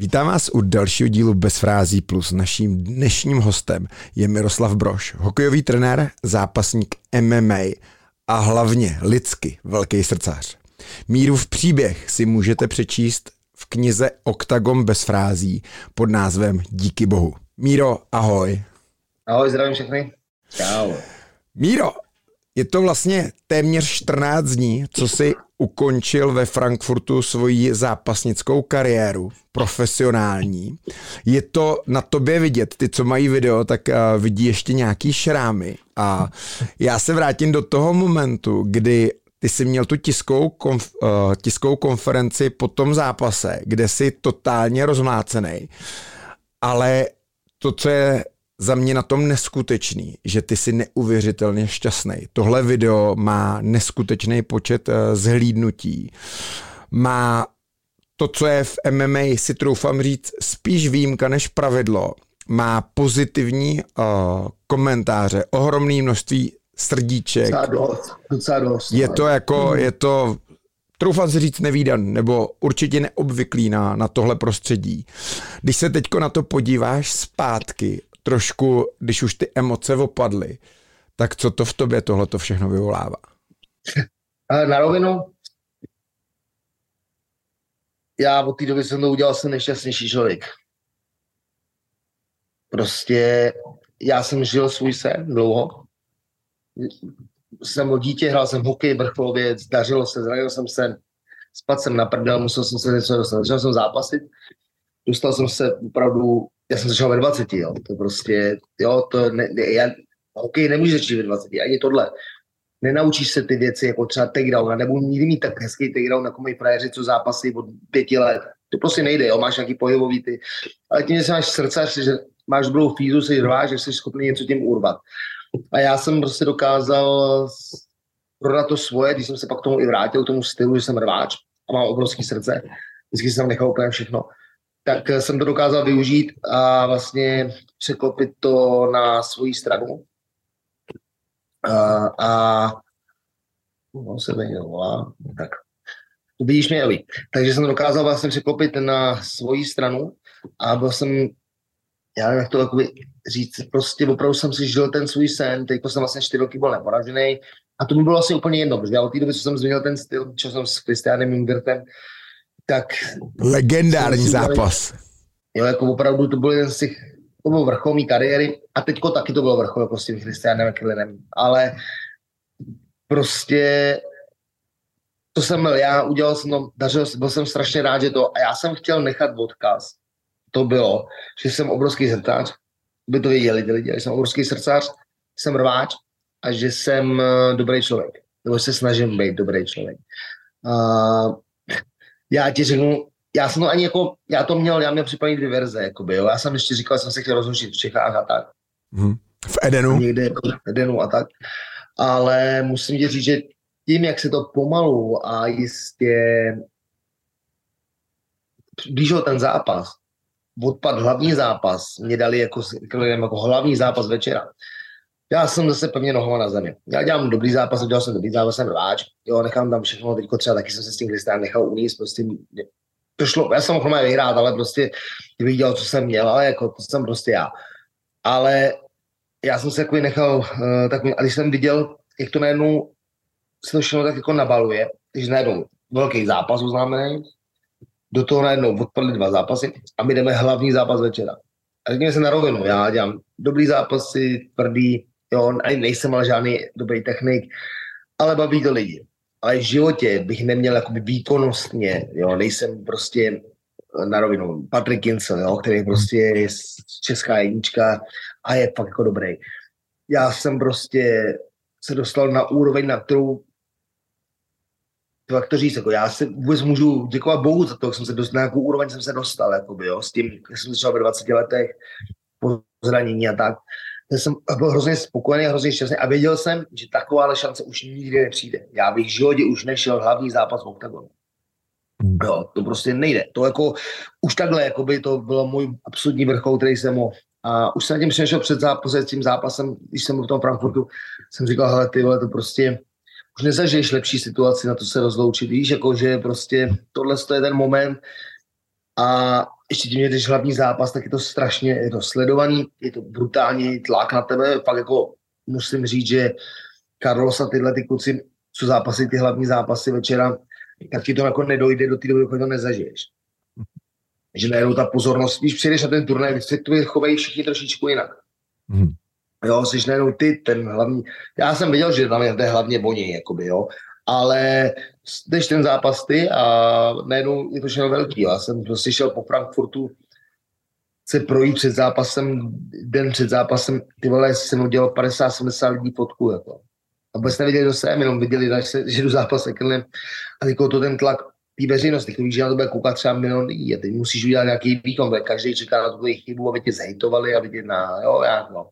Vítám vás u dalšího dílu Bez frází plus. Naším dnešním hostem je Miroslav Brož, hokejový trenér, zápasník MMA a hlavně lidsky velký srdcař. Mírův příběh si můžete přečíst v knize Oktagon bez frází pod názvem Díky bohu. Míro, ahoj. Ahoj, zdravím všechny. Čau. Míro, je to vlastně téměř 14 dní, co si ukončil ve Frankfurtu svoji zápasnickou kariéru, profesionální. Je to na tobě vidět, ty, co mají video, tak vidí ještě nějaký šrámy. A já se vrátím do toho momentu, kdy ty jsi měl tu tiskovou konferenci po tom zápase, kde jsi totálně rozmlácenej. Ale to, co je za mě na tom neskutečný, že ty jsi neuvěřitelně šťastný. Tohle video má neskutečný počet zhlídnutí. Má to, co je v MMA, si troufám říct, spíš výjimka než pravidlo. Má pozitivní komentáře, ohromné množství srdíček. Docela dost. Je to troufám si říct nevídaný, nebo určitě neobvyklý na tohle prostředí. Když se teďko na to podíváš zpátky, trošku, když už ty emoce opadly, tak co to v tobě tohleto všechno vyvolává? Na rovinu, já od té doby jsem to udělal, jsem nejšťastnější člověk. Prostě já jsem žil svůj sen dlouho. Jsem byl dítě, hrál jsem hokej, vrcholově, dařilo se, zranil jsem se, spadl jsem na prdel, musel jsem se něco dostat, začal jsem zápasit. Dostal jsem se opravdu, já jsem začal ve 20, jo, to prostě, jo, hokej nemůžeš začít ve 20, ani tohle. Nenaučíš se ty věci, jako třeba takedown, nebo nikdy mít tak hezký takedown, jako mají frajeři, co zápasy od 5 let. To prostě nejde, jo, máš nějaký pohybový ty, ale tím, že máš srdcař, že máš dobrou fízu, si rváš, že jsi schopný něco tím urvat. A já jsem prostě dokázal prodat to svoje, když jsem se pak k tomu i vrátil, k tomu stylu, že jsem rváč a mám obrovský srdce, vždycky jsem nechal úplně všechno, tak jsem to dokázal využít a vlastně překlopit to na svoji stranu. Se mě volá, tak to vidíš mě, Eli. Takže jsem to dokázal vlastně překlopit na svoji stranu a byl jsem, já nevím, jak to jakoby říct, prostě opravdu jsem si žil ten svůj sen, teďko jsem vlastně 4 roky byl neporažený a to mi bylo vlastně úplně jedno, protože já od té doby, co jsem změnil ten styl, čo jsem s Christianem Jungertem, tak... Legendární zápas. Jo, jako opravdu to byl jeden z těch, to byl vrchol mý kariéry a teďko taky to bylo vrchol, jako s tím Christianem Killinem, ale prostě to jsem byl já, udělal jsem to, byl jsem strašně rád, že to, a já jsem chtěl nechat odkaz, to bylo, že jsem obrovský srdcař, by to věděli ty lidi, že jsem obrovský srdcař, jsem rváč a že jsem dobrý člověk, nebo se snažím být dobrý člověk. Já ti řeknu, já jsem to ani jako, já měl připravený 2 verze, jakoby, jo. Já jsem ještě říkal, že jsem se chtěl rozlučit v Čechách a tak. V Edenu? Někde v Edenu a tak. Ale musím ti říct, že tím, jak se to pomalu a jistě blížil ten zápas, odpad hlavní zápas, mě dali jako hlavní zápas večera. Já jsem zase pevně nohama na zemi. Já dělám dobrý zápas, udělal jsem dobrý zápas, jsem rváč, jo, nechám tam všechno, teďko třeba taky jsem se s tím Kristiánem nechal uníst, prostě to šlo, já jsem mohl vyhrát, ale prostě kdybych dělal, co jsem měl, ale jako to jsem prostě já. Ale já jsem se takový nechal, takový, a když jsem viděl, jak to najednou se to všechno tak jako nabaluje, když najednou velký zápas oznámený, do toho najednou odpadly 2 zápasy a my jdeme hlavní zápas večera. A řekněme se na rovinu, já dělám dobrý zápasy, tvrdý, jo, ani nejsem ale žádný dobrý technik, ale baví to lidi. Ale v životě bych neměl jakoby výkonnostně, jo, nejsem prostě na rovinu Patrick Kinsel, jo, který prostě je česká jednička a je fakt jako dobrý. Já jsem prostě se dostal na úroveň, na kterou jak to říct, jako já si vůbec můžu děkovat Bohu za to, jak jsem se dostal, na nějakou úroveň jsem se dostal, jakoby, jo, s tím, jak jsem začal ve 20 letech, po zranění a tak. Jsem byl hrozně spokojený, hrozně šťastný a věděl jsem, že taková šance už nikdy nepřijde. Já bych v životě už nešel hlavní zápas v oktagonu. Jo, to prostě nejde. To jako, už takhle, jakoby to bylo můj absolutní vrchol, který jsem mohl. A už jsem tím přešel před tím zápasem, když jsem byl v tom Frankfurtu, jsem říkal, hele, ty vole, to prostě už nezažiješ lepší situaci na to se rozloučit, víš, jako, že prostě tohle je ten moment a ještě tím, že když hlavní zápas, tak je to strašně, je to sledovaný, je to brutální tlak na tebe, fakt jako musím říct, že Carlos a tyhle ty kluci, co zápasí ty hlavní zápasy večera, tak ti to jako nedojde do té doby, dokud to nezažiješ. Že najednou ta pozornost, když přijdeš na ten turnaj, se tvoje chovají všichni trošičku jinak. Jo, jsi najednou ty, ten hlavní, já jsem viděl, že tam je hlavně Boni, jakoby, jo, ale jdeš ten zápas ty a najednou je to všechno velký. Já jsem prostě šel po Frankfurtu se projít před zápasem, den před zápasem, ty vole, jsem udělal 50-70 lidí fotku, jako. A vůbec neviděli, kdo jsem, jenom viděli, že jdu zápas a jako to ten tlak té veřejnosti, když na to bude koukat třeba milion lidí a ty musíš udělat nějaký výkon, každý čeká na tu chybu, aby tě zhejtovali, aby tě no.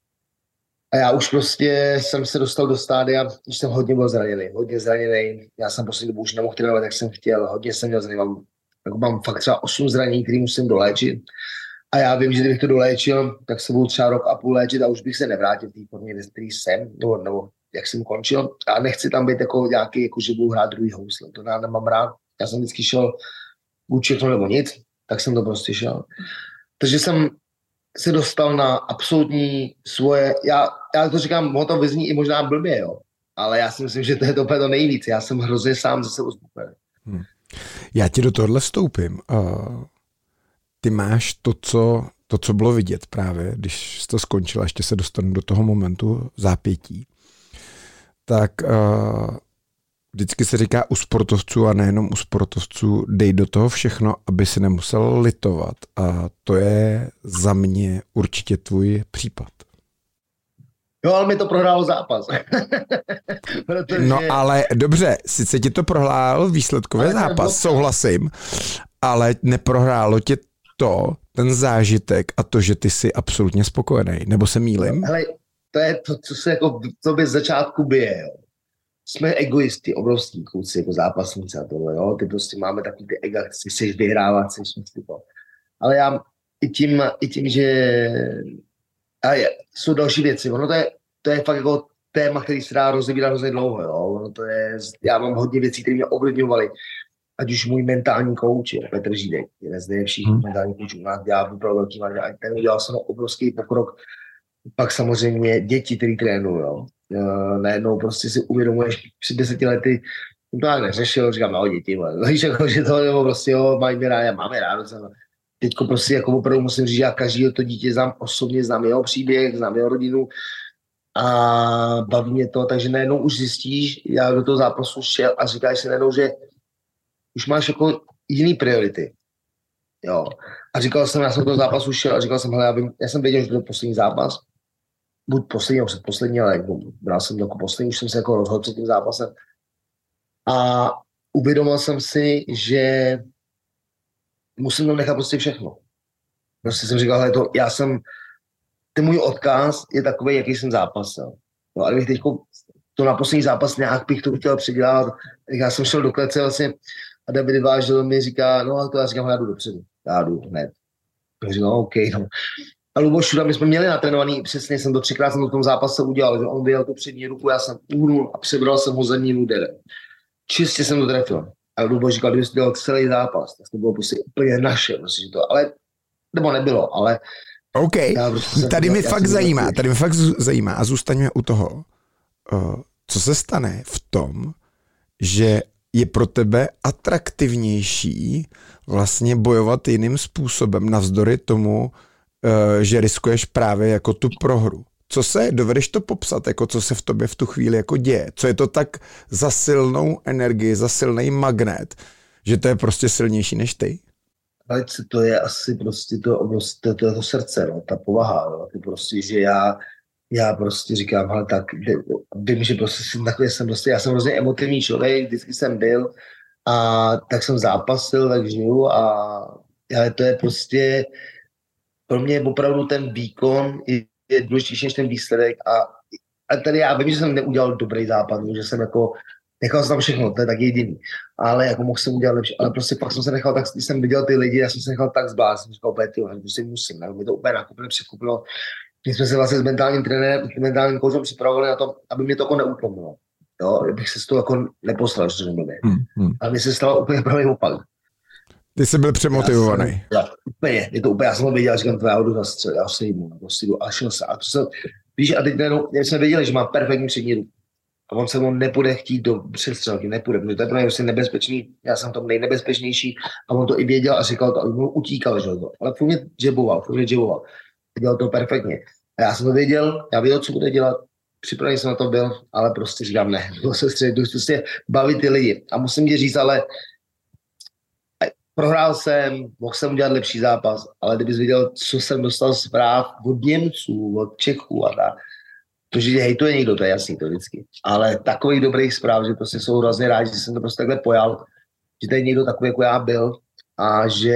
A já už prostě jsem se dostal do stádia, když jsem hodně byl zraněný. Já jsem poslední dobu už nemohl trénovat, jak jsem chtěl, hodně jsem měl zraněný, mám fakt třeba 8 zranění, který musím doléčit. A já vím, že kdybych to doléčil, tak se budu třeba rok a půl léčit a už bych se nevrátil v té formě, který jsem, nebo jak jsem končil. A nechci tam být jako nějaký, jako že budu hrát druhý housle, to já nemám rád. Já jsem vždycky šel buď všechno nebo nic, tak jsem to prostě šel. Takže jsem se dostal na absolutní svoje, já to říkám, to vyzní i možná blbě, jo, ale já si myslím, že to je to úplně to nejvíc. Já jsem hrozně sám ze sebou spokojený. Já ti do tohle vstoupím. Ty máš to, co bylo vidět právě, když jsi to skončil a ještě se dostanu do toho momentu zápětí, tak vždycky se říká u sportovců a nejenom u sportovců, dej do toho všechno, aby si nemusel litovat. A to je za mě určitě tvůj případ. Jo, ale mi to prohrálo zápas. Protože... No ale dobře, sice ti to prohrál výsledkový zápas, souhlasím, ale neprohrálo tě ten zážitek a to, že ty jsi absolutně spokojený, nebo se mýlim? Hele, to je to, co se jako v tobě z začátku bije, jo. Jsme egoisti, obrovský kluci, jako zápasníci a tohle, jo. Ty prostě máme takový ty ega, chceš vyhrávat, chceš to. Ale já i tím, že jsou další věci, ono to je fakt jako téma, který se dá rozebírat hrozně dlouho, jo. Ono to je, já mám hodně věcí, které mě ovlivňovaly. Ať už můj mentální kouč, Petr Žídek, jeden z nejlepších mentálních koučů u nás, dělá pro velký mladý, a ten udělal jsem obrovský pokrok. Pak samozřejmě děti, který trénují, jo. Najednou prostě si uvědomuješ, před 10 lety jsem to tak neřešil, říkám, no děti, víš, jako, že to nebo prostě, jo, mají mi rád, máme rád. Teďko prostě jako opravdu musím říct, že já každého to dítě znám osobně, znám jeho příběh, znám jeho rodinu a baví mě to, takže najednou už zjistíš, já do toho zápasu šel a říkáš si najednou, že už máš jako jiný priority. Jo. A říkal jsem, já jsem do toho zápasu šel a říkal jsem, hele, já jsem věděl, že to je poslední zápas, buď poslední, nebo předposlední, ale jako, bral jsem to jako poslední, už jsem se jako rozhodl před tím zápasem. A uvědomil jsem si, že musím tam nechat prostě všechno. Prostě jsem říkal, hele, ten můj odkaz je takový, jaký jsem zápasil. No, ale bych teď to na poslední zápas nějak bych to chtěl předělat. Já jsem šel do klece vlastně a David Vážil mi říká, no a to já říkám, já jdu dopředu. Já jdu hned. Takže no, OK, no. A Luboš Šuda, my jsme měli natrénovaný, přesně jsem to 3krát jsem to v tom zápase udělal, že on vyjel tu přední ruku, já jsem uhnul a přebral jsem ho zadní úderem. Čistě jsem to trefil. A Luboš říkal, kdyby jsi dělal celý zápas, tak to bylo prostě úplně naše, prostě to, ale, nebo nebylo, ale... OK, tady mi fakt zajímá a zůstaňme u toho, co se stane v tom, že je pro tebe atraktivnější vlastně bojovat jiným způsobem navzdory tomu, že riskuješ právě jako tu prohru. Dovedeš to popsat, jako co se v tobě v tu chvíli jako děje? Co je to tak za silnou energii, za silný magnet, že to je prostě silnější než ty? Ale to je asi prostě to srdce, no, ta povaha, no, to prostě, že já prostě říkám, ale tak, vím, že prostě já jsem hrozně emotivní člověk, vždycky jsem byl a tak jsem zápasil, tak žiju ale to je prostě, pro mě opravdu ten výkon je důležitější než ten výsledek a tady já vím, že jsem neudělal dobrý zápas, že jsem jako nechal jsem tam všechno, to je tak jediný, ale jako mohl jsem udělat lepší, ale prostě pak jsem se nechal tak, když jsem viděl ty lidi, já jsem se nechal tak zbláznit, jsem říkal úplně, prostě musím, mě to úplně nakupilo, překupilo. My jsme se vlastně s mentálním trenérem, mentálním koučem připravovali na to, aby mě to jako neutlomilo. Jo, abych se z toho jako neposlal, že to nebylo. Ale mi se stalo úplně pravý opak. Ty jsi byl přemotivovaný. Úplně, je to úplně, já jsem to věděl, říkám, to já jdu zastřelit, já se jdu, prostě jdu a šel se. A to se, víš, a teď jsme věděli, že má perfektní přední ruku. A on se mu nepůjde chtít do přestřelky, nepůjde, protože to je pro něj prostě nebezpečný, já jsem tam nejnebezpečnější a on to i věděl a říkal to, a on utíkal, že to. Ale furt mě džeboval. Dělal to perfektně. A já jsem to věděl, já věděl, co bude dělat, připravený jsem na to byl, ale prostě říkám ne, bylo se středit, prostě bavit ty lidi. A musím ti říct, ale prohrál jsem, mohl jsem udělat lepší zápas, ale kdybys viděl, co jsem dostal zpráv od Němců, od Čechů a tak, to, že hejtuje někdo, to je jasný, to vždycky. Ale takových dobrých zpráv, že prostě jsou hrozně rádi, že jsem to prostě takhle pojal, že tady někdo takový, jako já byl a že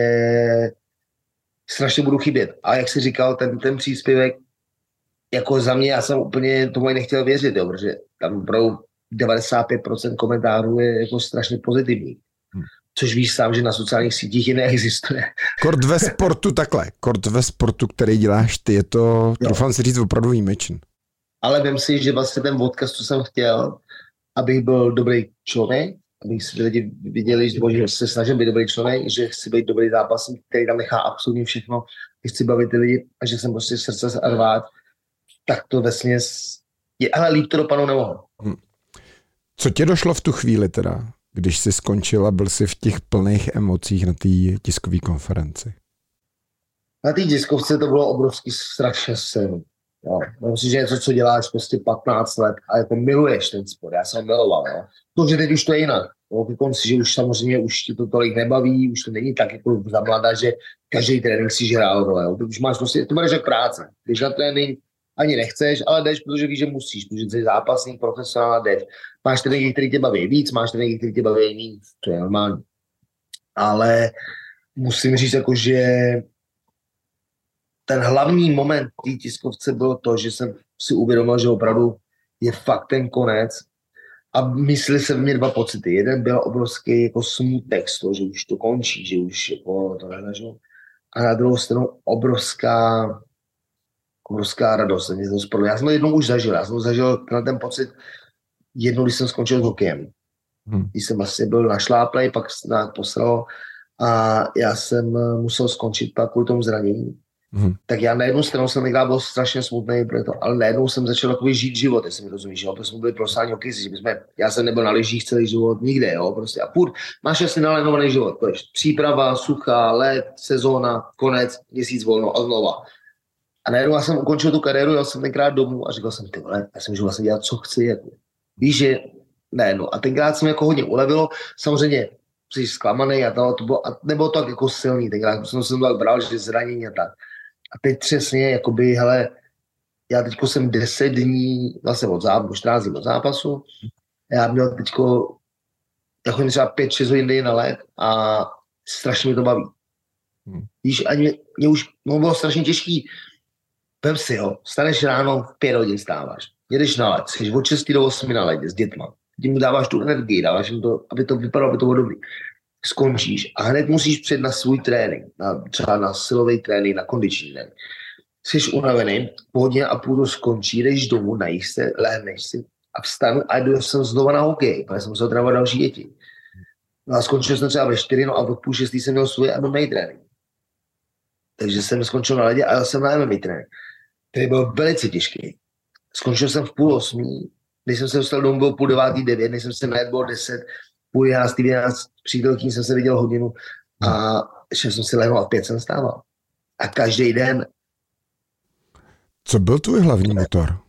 strašně budu chybět. A jak jsi říkal, ten příspěvek, jako za mě, já jsem úplně tomu nechtěl věřit, jo, protože tam opravdu 95% komentářů je jako strašně pozitivní. Což víš sám, že na sociálních sítích neexistuje. Kort ve sportu takhle. Kort ve sportu, který děláš ty, je to, doufám si říct, opravdu výjimečný. Ale vím si, že vlastně ten podcast, co jsem chtěl, abych byl dobrý člověk, abych si lidi viděli, že se snažím být dobrý člověk, že chci být dobrý zápasník, který tam nechá absolutně všechno, že chci bavit ty lidi a že jsem prostě srdce se rvát, tak to vesměs je, ale líp to dopadnout nemohlo. Co tě došlo v tu chvíli teda, když jsi skončil a byl jsi v těch plných emocích na té tiskové konferenci? Na té tiskovce to bylo obrovský strašně sen. Myslím, že něco, co děláš prostě 15 let a jako miluješ ten sport. Já jsem miloval. Jo. To, že teď už to je jinak. Ke konci, že už samozřejmě už ti to tolik nebaví, už to není tak jako za mladá, že každý trénink si hrál role. Ty už máš prostě, to budeš jak práce. Když na trénink ani nechceš, ale jdeš, protože víš, že musíš, protože jsi zápasník, profesionál, jdeš. Máš tréninky, který tě baví víc, máš tréninky, který tě baví méně, to je normální. Ale musím říct, jako, že ten hlavní moment té tiskovce bylo to, že jsem si uvědomil, že opravdu je fakt ten konec a mysleli se v mě dva pocity. Jeden byl obrovský jako smutek z toho, že už to končí, že už jako to nezažil. A na druhou stranu obrovská radost. Já jsem to jednou už zažil. Já jsem zažil ten pocit jednou, když jsem skončil s hokejem. Když jsem vlastně byl našláplej, pak se posralo a já jsem musel skončit pak kvůli tomu zranění. Tak já na jednu stranu jsem tenkrát byl strašně smutný, ale najednou jsem začal takový žít život, jestli mi rozumíš, jo? Protože jsme byli profesionální hokejisti, já jsem nebyl na lyžích celý život nikde, jo? Prostě a furt máš asi nalénovaný život, příprava, suchá, led, sezóna, konec, měsíc volno a znova. A najednou já jsem ukončil tu kariéru, jel jsem tenkrát domů a říkal jsem, ty vole, já si můžu vlastně dělat, co chci, jako. Víš, že najednou. A tenkrát jsem jako hodně ulevilo, samozřejmě jsi zklamaný a to bylo, a nebylo to tak jako silný, tenkrát jsem tak bral, že zranění a tak. A teď přesně, jakoby, hele, já teďko jsem 10 dní, vlastně od zápasu, 14 dní od zápasu, já měl teďko, jako třeba 5-6 hodin na let a strašně mi to baví. Víš, ani mě už bylo strašně těžký. Vem si ho, staneš ráno, v 5 hodin stáváš, jedeš na let, jsi od 6 do 8 na ledě s dětma, tím dáváš tu energii, dáváš jim to, aby to vypadalo, aby to bylo dobrý. Skončíš a hned musíš přijít na svůj trénink, třeba na silový trénink, na kondiční trénink. Jsi unavený, po hodině a půl to skončí, jdeš domů, najíš se, lehneš si a vstanu a jdu jsem znova na hokej, protože jsem musel trénovat další děti. No a skončil jsem třeba ve 4, no a od půl 6 jsem měl svůj MMA trénink. Takže jsem skončil na ledě a jel jsem na MMA trénink, který byl velice těžký. Skončil jsem v 7:30, když jsem se dostal domů, bylo 8:30, 9, než jsem se najet, bylo 10, 10:30, 11, přítelkyní jsem se viděl hodinu a šel jsem si lehnul a 5 jsem stával. A každý den. Co byl tvůj hlavní motor?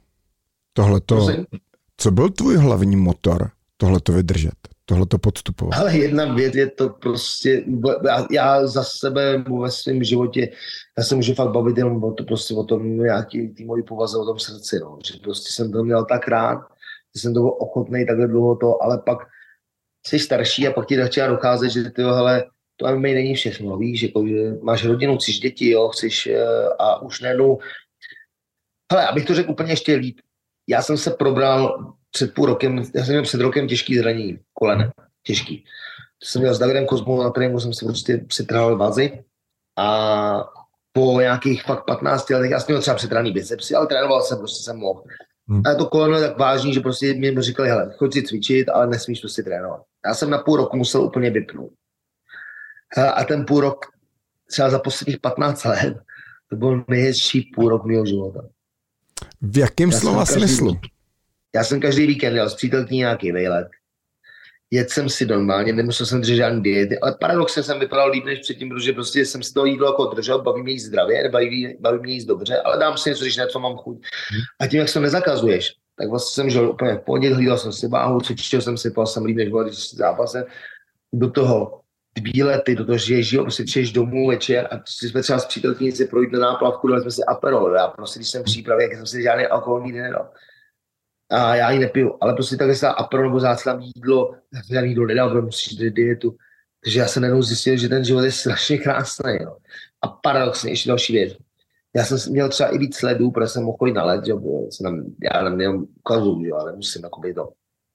Co byl tvůj hlavní motor tohleto vydržet, tohleto podstupovat? Ale jedna věc je to prostě, já za sebe ve svém životě, já se můžu fakt bavit jenom o tom nějaký tý mojí povaze, o tom srdci, no. Že prostě jsem to měl tak rád, že jsem to byl ochotnej takhle dlouho to, ale pak jsi starší a pak ti začíná docházet, že ty, hele, to MMA není všechno, víš, jako, že máš rodinu, chceš děti, jo, chceš a už najednou, hele, abych to řekl úplně ještě líp, já jsem se probral před půl rokem, já jsem měl před rokem těžký zranění, kolene, těžký. To jsem měl s Davidem Kozmou na tréninku, jsem se prostě přitrhal vazy a po nějakých fakt 15 letech, já jsem měl třeba přitrhaný bicepsy, ale trénoval jsem, prostě jsem mohl. A to koleno je tak vážný, že prostě mi říkali, hele, choď si cvičit, ale nesmíš prostě trénovat. Já jsem na půl roku musel úplně vypnout. A ten půl rok, třeba za posledních 15 let, to byl nejhezčí půl rok mého života. V jakém slova smyslu? Já jsem každý víkend jel s přítelkyní nějaký vejlet. Jedl jsem si normálně, nemusel jsem držet žádný diety, ale paradoxně jsem vypadal líp než předtím, protože prostě jsem si to jídlo jako držel, baví mě jíst zdravě, baví mě jíst dobře, ale dám si něco, když něco mám chuť. A tím, jak se nezakazuješ, tak vlastně jsem žil úplně v pohodě, hlídal jsem si váhu, cvičil jsem si, jsem líp než když zápasem. Do toho 2 lety, do toho žiješ, prostě přijdeš domů večer a jsme třeba s přítelkyní si projít na náplavku, dali jsme si Aperol, já prostě, když jsem v přípravě, jak jsem si žádný alkohol nikdy nedal. A já ji nepiju, ale prostě takhle se Aperol nebo záclám jídlo, já jsem žádný jídlo nedal, protože musíš držet dietu. Takže já jsem najednou zjistil, že ten život je strašně krásný. Jo. A paradoxně, ještě další věc. Já jsem měl třeba i víc sledů, protože jsem mohl chodit na let, já na mě ukazuju, jo, ale musím jakoby to.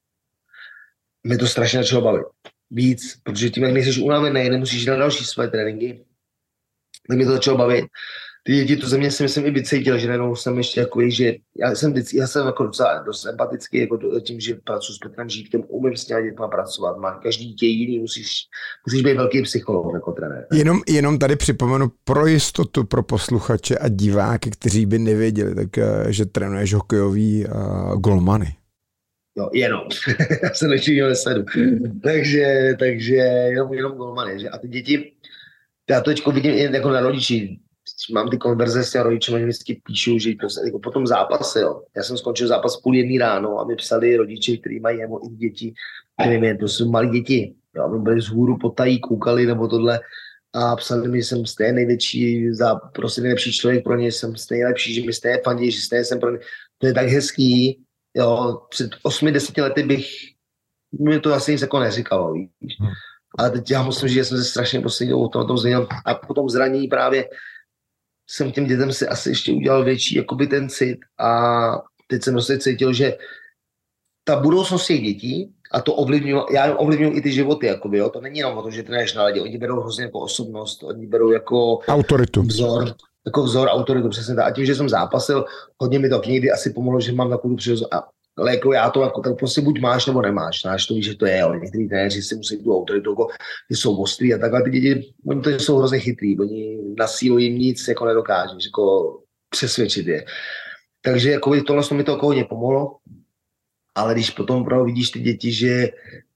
Mě to strašně začalo bavit. Víc, protože tím, jak nejseš unavený, nemusíš jít na další své tréninky, tak mě to začalo bavit. Ty děti, to ze mě si myslím i vycítil, že najednou jsem ještě jako, že já jsem jako docela dost empatický, jako tím, že pracuji s Petrem Žítkem, umím s těma dětma pracovat, má každý dítě jiný, musíš být velký psycholog jako trenér. Jenom tady připomenu pro jistotu pro posluchače a diváky, kteří by nevěděli, tak že trénuješ hokejový golmany. Jo, jenom. Já jsem nečinil nesedu. Takže jenom golmany. Že? A ty děti, já to teďko vidím jako na rodiči, mám ty konverze s těmi rodiči, oni vždycky píšou, že jako po tom zápase, jo. Já jsem skončil zápas 12:30 ráno a mi psali rodiče, kteří mají i děti, nevím, to jsou malí děti, jo. My byli vzhůru potají, koukali nebo tohle a psali mi, že jsem stejně největší, prostě nejlepší člověk pro ně, jsem stejně lepší, že mi stejně fandí, že stejně jsem pro ně. To je tak hezký, jo. Před 8-10 lety mi to asi nic jako neříkalo, víš. Ale teď já musím říct, že jsem se strašně poslední o tom změnil a po tom zranění právě jsem těm dětem si asi ještě udělal větší jakoby ten cit a teď jsem prostě cítil, že ta budoucnost těch dětí a to ovlivňuji i ty životy, jakoby, jo? To není jenom o tom, že trénuješ na ledě, oni berou hrozně jako osobnost, oni berou jako autoritu. Vzor, autoritu, přesně tak. A tím, že jsem zápasil, hodně mi to někdy asi pomohlo, že mám takovou příležitost. Ale jako já to jako, tak prostě buď máš nebo nemáš, znáš to víš, že to je, ale některý trenéři si musí tu autoritu, jako, ty jsou ostrý a takhle, ty děti, oni to jsou hrozně chytrý, oni na sílu jim nic jako nedokážeš, jako přesvědčit je. Takže jako tohle mi to hodně pomohlo, ale když potom opravdu vidíš ty děti, že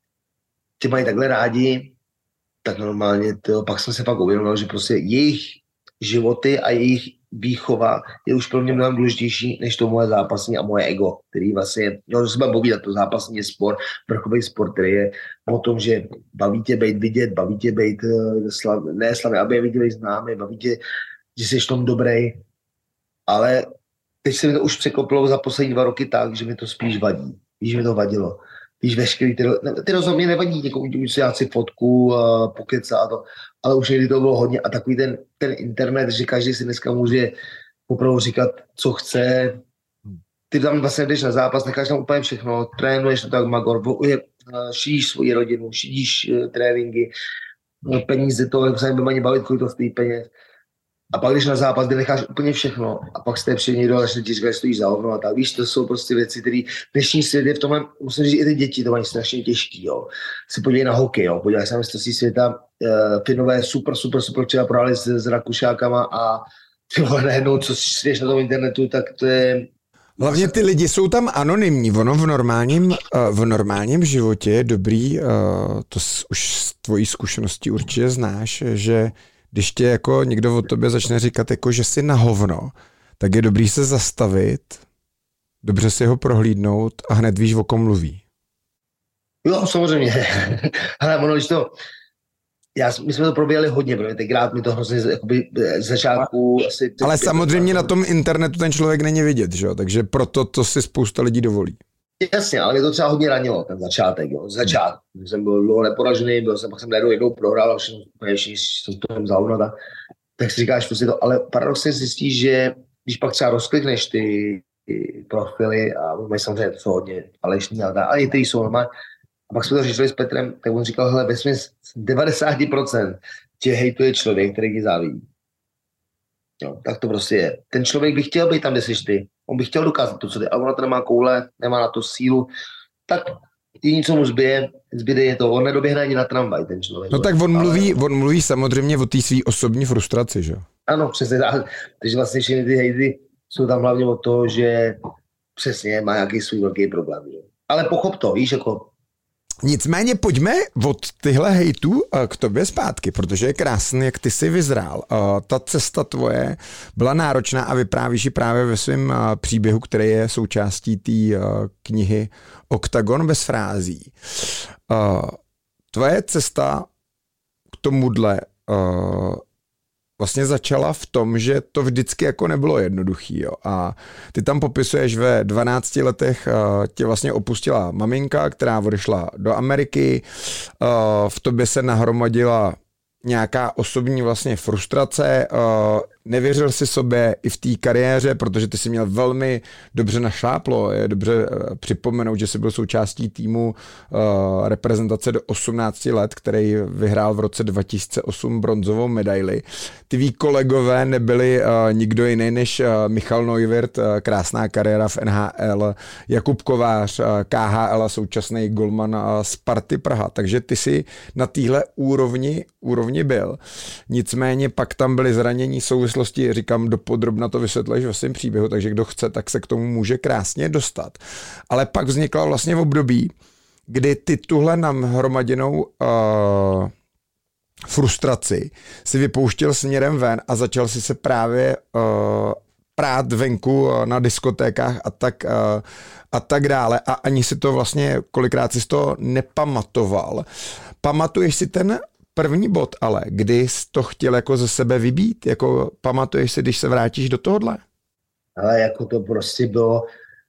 tě mají takhle rádi, tak normálně pak jsem se pak uvědomil, že prostě jejich životy a jejich výchova je už pro mě mnohem důležitější než to moje zápasní a moje ego, který vlastně, no, se budeme povídat, to zápasní je sport, vrcholový sport, který je o tom, že baví tě být vidět, baví tě být ne slavný, aby je viděli známý, baví tě, že jsi v tom dobrý, ale teď se mi to už překlopilo za poslední 2 roky tak, že mi to spíš vadí, víš, mi to vadilo. Víš, veškerý, ty rozhodně nevadí někomu, si dát si fotku, pokeca a to, ale už někdy to bylo hodně a takový ten internet, že každý si dneska může opravdu říkat, co chce. Ty tam vlastně jdeš na zápas, necháš tam úplně všechno, trénuješ to tak magor, šidíš svoji rodinu, šidíš tréninky, peníze to, jak se nebudeme ani bavit, kolik to stojí peněz. A pak když na zápas, kde necháš úplně všechno a pak jste přijde někdo a začne ti říkat, že stojíš za hovno a tak. Víš, to jsou prostě věci, které dnešní svět je v tomhle, musím říct, i ty děti to mají strašně těžký, jo. Se podívej na hokej, jo. Podívej se na mistrovství světa, Finové super včera prohráli s Rakušákama a ty vole, najednou, co svěš na tom internetu, tak to je... Hlavně ty lidi jsou tam anonymní, ono v normálním životě je dobrý, to už z tvojí zkušenosti určitě znáš, že když tě jako někdo o tobě začne říkat, jako, že jsi na hovno, tak je dobrý se zastavit, dobře si ho prohlídnout a hned víš, o kom mluví. Jo, samozřejmě. Ale ono, když to... My jsme to probíhali hodně, protože tenkrát mi to hrozně z začátku... Ale samozřejmě na tom internetu ten člověk není vidět, že jo? Takže proto to si spousta lidí dovolí. Jasně, ale mě to třeba hodně ranilo, ten začátek, jo. Začátek. Jsem byl dlouho neporažený, pak jsem jednou prohrál, a všichni jsem to vzal, tak si říkáš prostě to, ale paradoxně zjistíš, že když pak třeba rozklikneš ty profily a mají samozřejmě to hodně falešný, ale i ty jsou normální. A pak jsme to řešili s Petrem, tak on říkal, hele, vesměs 90% tě hejtuje člověk, který ti závidí. Jo, tak to prostě je. Ten člověk by chtěl být tam, kde jsi ty. On by chtěl dokázat to, co ty, ale ona to nemá koule, nemá na to sílu. Tak jediný, co mu zbyde je to, on nedoběhne ani na tramvaj, ten člověk. No tak on mluví samozřejmě o té svý osobní frustraci, že jo? Ano, přesně tak. Takže vlastně všechny ty hejty jsou tam hlavně o to, že přesně má nějaký svůj velký problém. Že? Ale pochop to, víš, jako... Nicméně pojďme od tyhle hejtů k tobě zpátky, protože je krásný, jak ty jsi vyzrál. Ta cesta tvoje byla náročná a vyprávíš ji právě ve svém příběhu, který je součástí té knihy Oktagon bez frází. Tvoje cesta k tomuhle vlastně začala v tom, že to vždycky jako nebylo jednoduchý. Jo. A ty tam popisuješ, ve 12 letech tě vlastně opustila maminka, která odešla do Ameriky. V tobě se nahromadila nějaká osobní vlastně frustrace, nevěřil si sobě i v té kariéře, protože ty jsi měl velmi dobře našláplo, je dobře připomenout, že jsi byl součástí týmu reprezentace do 18 let, který vyhrál v roce 2008 bronzovou medaili. Tví kolegové nebyli nikdo jiný než Michal Neuwirth, krásná kariéra v NHL, Jakub Kovář, KHL a současný golman Sparty Praha, takže ty jsi na téhle úrovni byl. Nicméně pak tam byly zranění souvislosti, říkám, dopodrobna to vysvětlíš ve svém příběhu, takže kdo chce, tak se k tomu může krásně dostat. Ale pak vznikla vlastně v období, kdy ty tuhle nahromaděnou frustraci si vypouštěl směrem ven a začal si se právě prát venku na diskotékách a tak dále a ani si to vlastně, kolikrát si to nepamatoval. Pamatuješ si ten první bod, ale kdy jsi to chtěl jako ze sebe vybít? Jako pamatuješ si, když se vrátíš do tohohle? Ale jako to prostě bylo,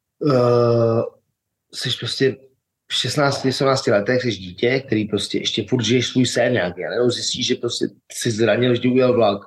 jsi prostě v 16-17 letech jsi dítě, který prostě ještě furt žiješ svůj sen nějaký, a nebo zjistíš, že prostě jsi zranil, že ti ujel vlak.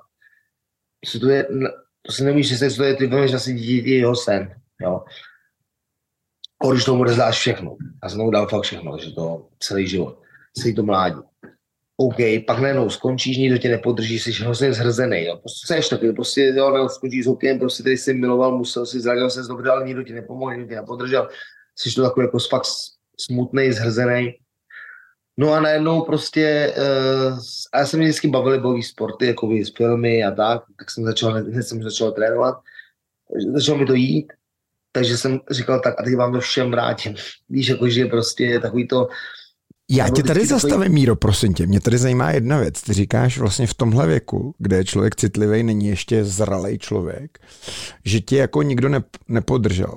To se nemůžeš říct, co to je, ty vemeš asi dítě jeho sen, jo. A když tomu rozdáš všechno, já jsem tomu dal fakt všechno, že to celý život, celý to mládí. OK, pak najednou skončíš, nikdo tě nepodrží, jsi hrozně zhrzený, jo. Prostě jsi takový, prostě jo, skončíš s hokejem, prostě tady jsi miloval, musel si, zranil se dobře, ale nikdo ti nepomohl, nikdo tě nepodržel, jsi to takový jako fakt smutnej, zhrzený. No a najednou prostě, a já jsem mě vždycky bavili bojový sporty, jako z filmy a tak jsem začal trénovat, začalo mi to jít, takže jsem říkal tak a teď vám to všem vrátím. Víš, jakože prostě takový to. Já tě tady zastavím, Míro, prosím tě. Mě tady zajímá jedna věc. Ty říkáš vlastně v tomhle věku, kde je člověk citlivý, není ještě zralej člověk, že tě jako nikdo nepodržel.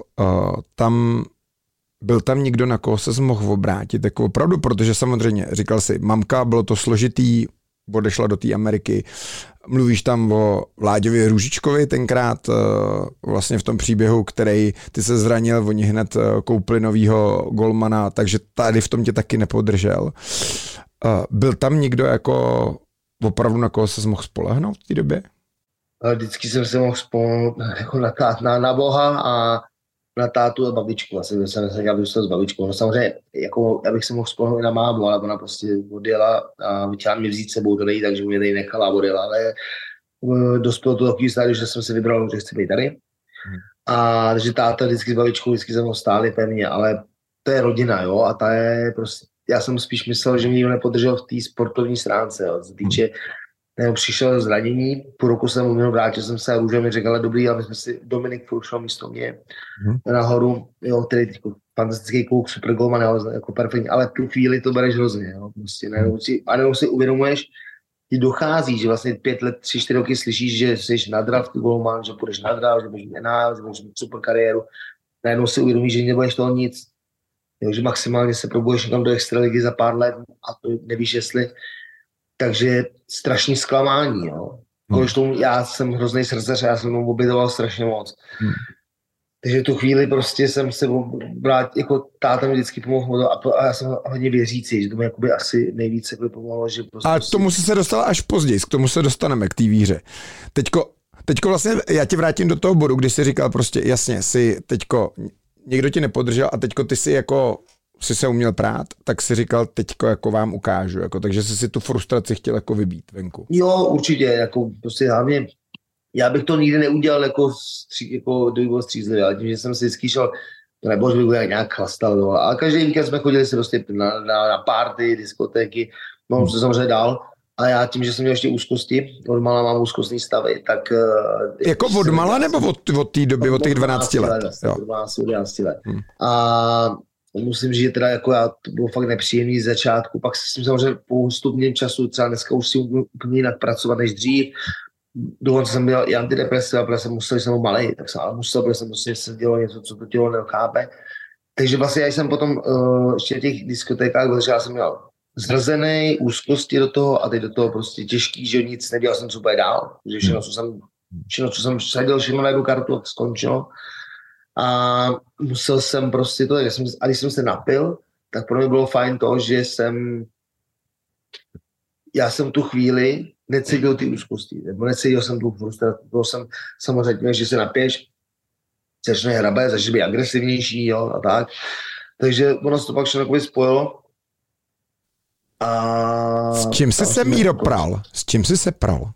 Byl tam někdo, na koho se mohl obrátit, jako opravdu, protože samozřejmě, říkal jsi, mamka, bylo to složitý, odešla do té Ameriky, mluvíš tam o Vláďovi Růžičkovi tenkrát, vlastně v tom příběhu, který ty se zranil, oni hned koupili novýho golmana, takže tady v tom tě taky nepodržel. Byl tam někdo jako opravdu, na koho se mohl spolehnout v té době? Vždycky jsem se mohl spolehnout jako na Boha a na tátu a babičku. Vlastně jsem se dělal s babičkou. No samozřejmě, jako, já bych se mohl spolehnout na mámu, ale ona prostě odjela a chtěla mě vzít sebou do něj, takže mě tady nechala a odjela. Ale dospělo to takový stádium, že jsem si vybral, že chci být tady. A takže táta vždycky s babičkou vždycky se mnou stáli pevně, ale to je rodina, jo, a ta je prostě, já jsem spíš myslel, že mě nikdo nepodržel v té sportovní stránce, jo, co se týče. Přišel zranění, půl roku jsem uměl, vrátil jsem se a Růža mi řekl, ale dobrý, ale my jsme si, Dominik šel místo mě nahoru, jo, který fantastický kluk, super golman, jako perfektní, ale tu chvíli to bereš hrozně, jo, prostě najednou si uvědomuješ, ti dochází, že vlastně 5 let, 3-4 roky slyšíš, že jsi na draft golman, že půjdeš na draft, že budeš mít NHL, že budeš mít super kariéru, najednou si uvědomíš, že nebudeš toho nic, jo, že maximálně se probuješ někam do extraligy za pár let a to nevíš, jestli. Takže strašný zklamání, jo. Tomu, já jsem hrozný srdcař, já jsem tomu obětoval strašně moc. Takže tu chvíli prostě jsem se vrátil, jako táta mi vždycky pomohl a já jsem hodně věřící, že to mi jakoby asi nejvíce pomohlo, že prostě. A k tomu se dostal až později, k tomu se dostaneme, k té víře. Teďko vlastně, já tě vrátím do toho bodu, kdy jsi říkal prostě, jasně, si teďko, někdo tě nepodržel a teďko ty si jako si se uměl prát, tak si říkal, teďko jako vám ukážu, jako, takže jsi si tu frustraci chtěl jako vybít venku. Jo, určitě, jako prostě hlavně, já bych to nikdy neudělal jako kdyby byl střízlivý, ale tím, že jsem si vždycky šel to nebylo, že bych nějak chlastal, no. A každý víkend jsme chodili si prostě na party, diskotéky, mohl se samozřejmě dál. A já tím, že jsem měl ještě úzkosti, odmala mám úzkostný stavy, tak... Jako odmala nebo od té doby, od těch 12 let? Od 12 let. A musím říct, že teda jako já, to bylo fakt nepříjemný z začátku, pak se s tím samozřejmě po stupním času, třeba dneska už si úplně jinak pracovat než dřív. Dokonce jsem měl i antidepresiva, protože jsem byl malej, tak jsem ale musel, protože jsem prostě se dělo něco, co to tělo nechápe. Takže vlastně já jsem potom ještě v těch diskotékách, protože já jsem měl zhrzený, úzkosti do toho a teď do toho prostě těžký, že nic nedělal jsem super dál, že všechno, co jsem sadil, všechno na jednu kartu, tak skončilo. A musel jsem prostě to, a když jsem se napil, tak pro mě bylo fajn to, že já jsem tu chvíli necítil ty úzkosti, nebo necítil jsem tu frustraci, bylo jsem samozřejmě, že se napiješ, začne hrabat, začne být agresivnější, jo, a tak. Takže ono se to pak všechno spojilo. A s čím jsi se, Míro, pral? S čím jsi se pral?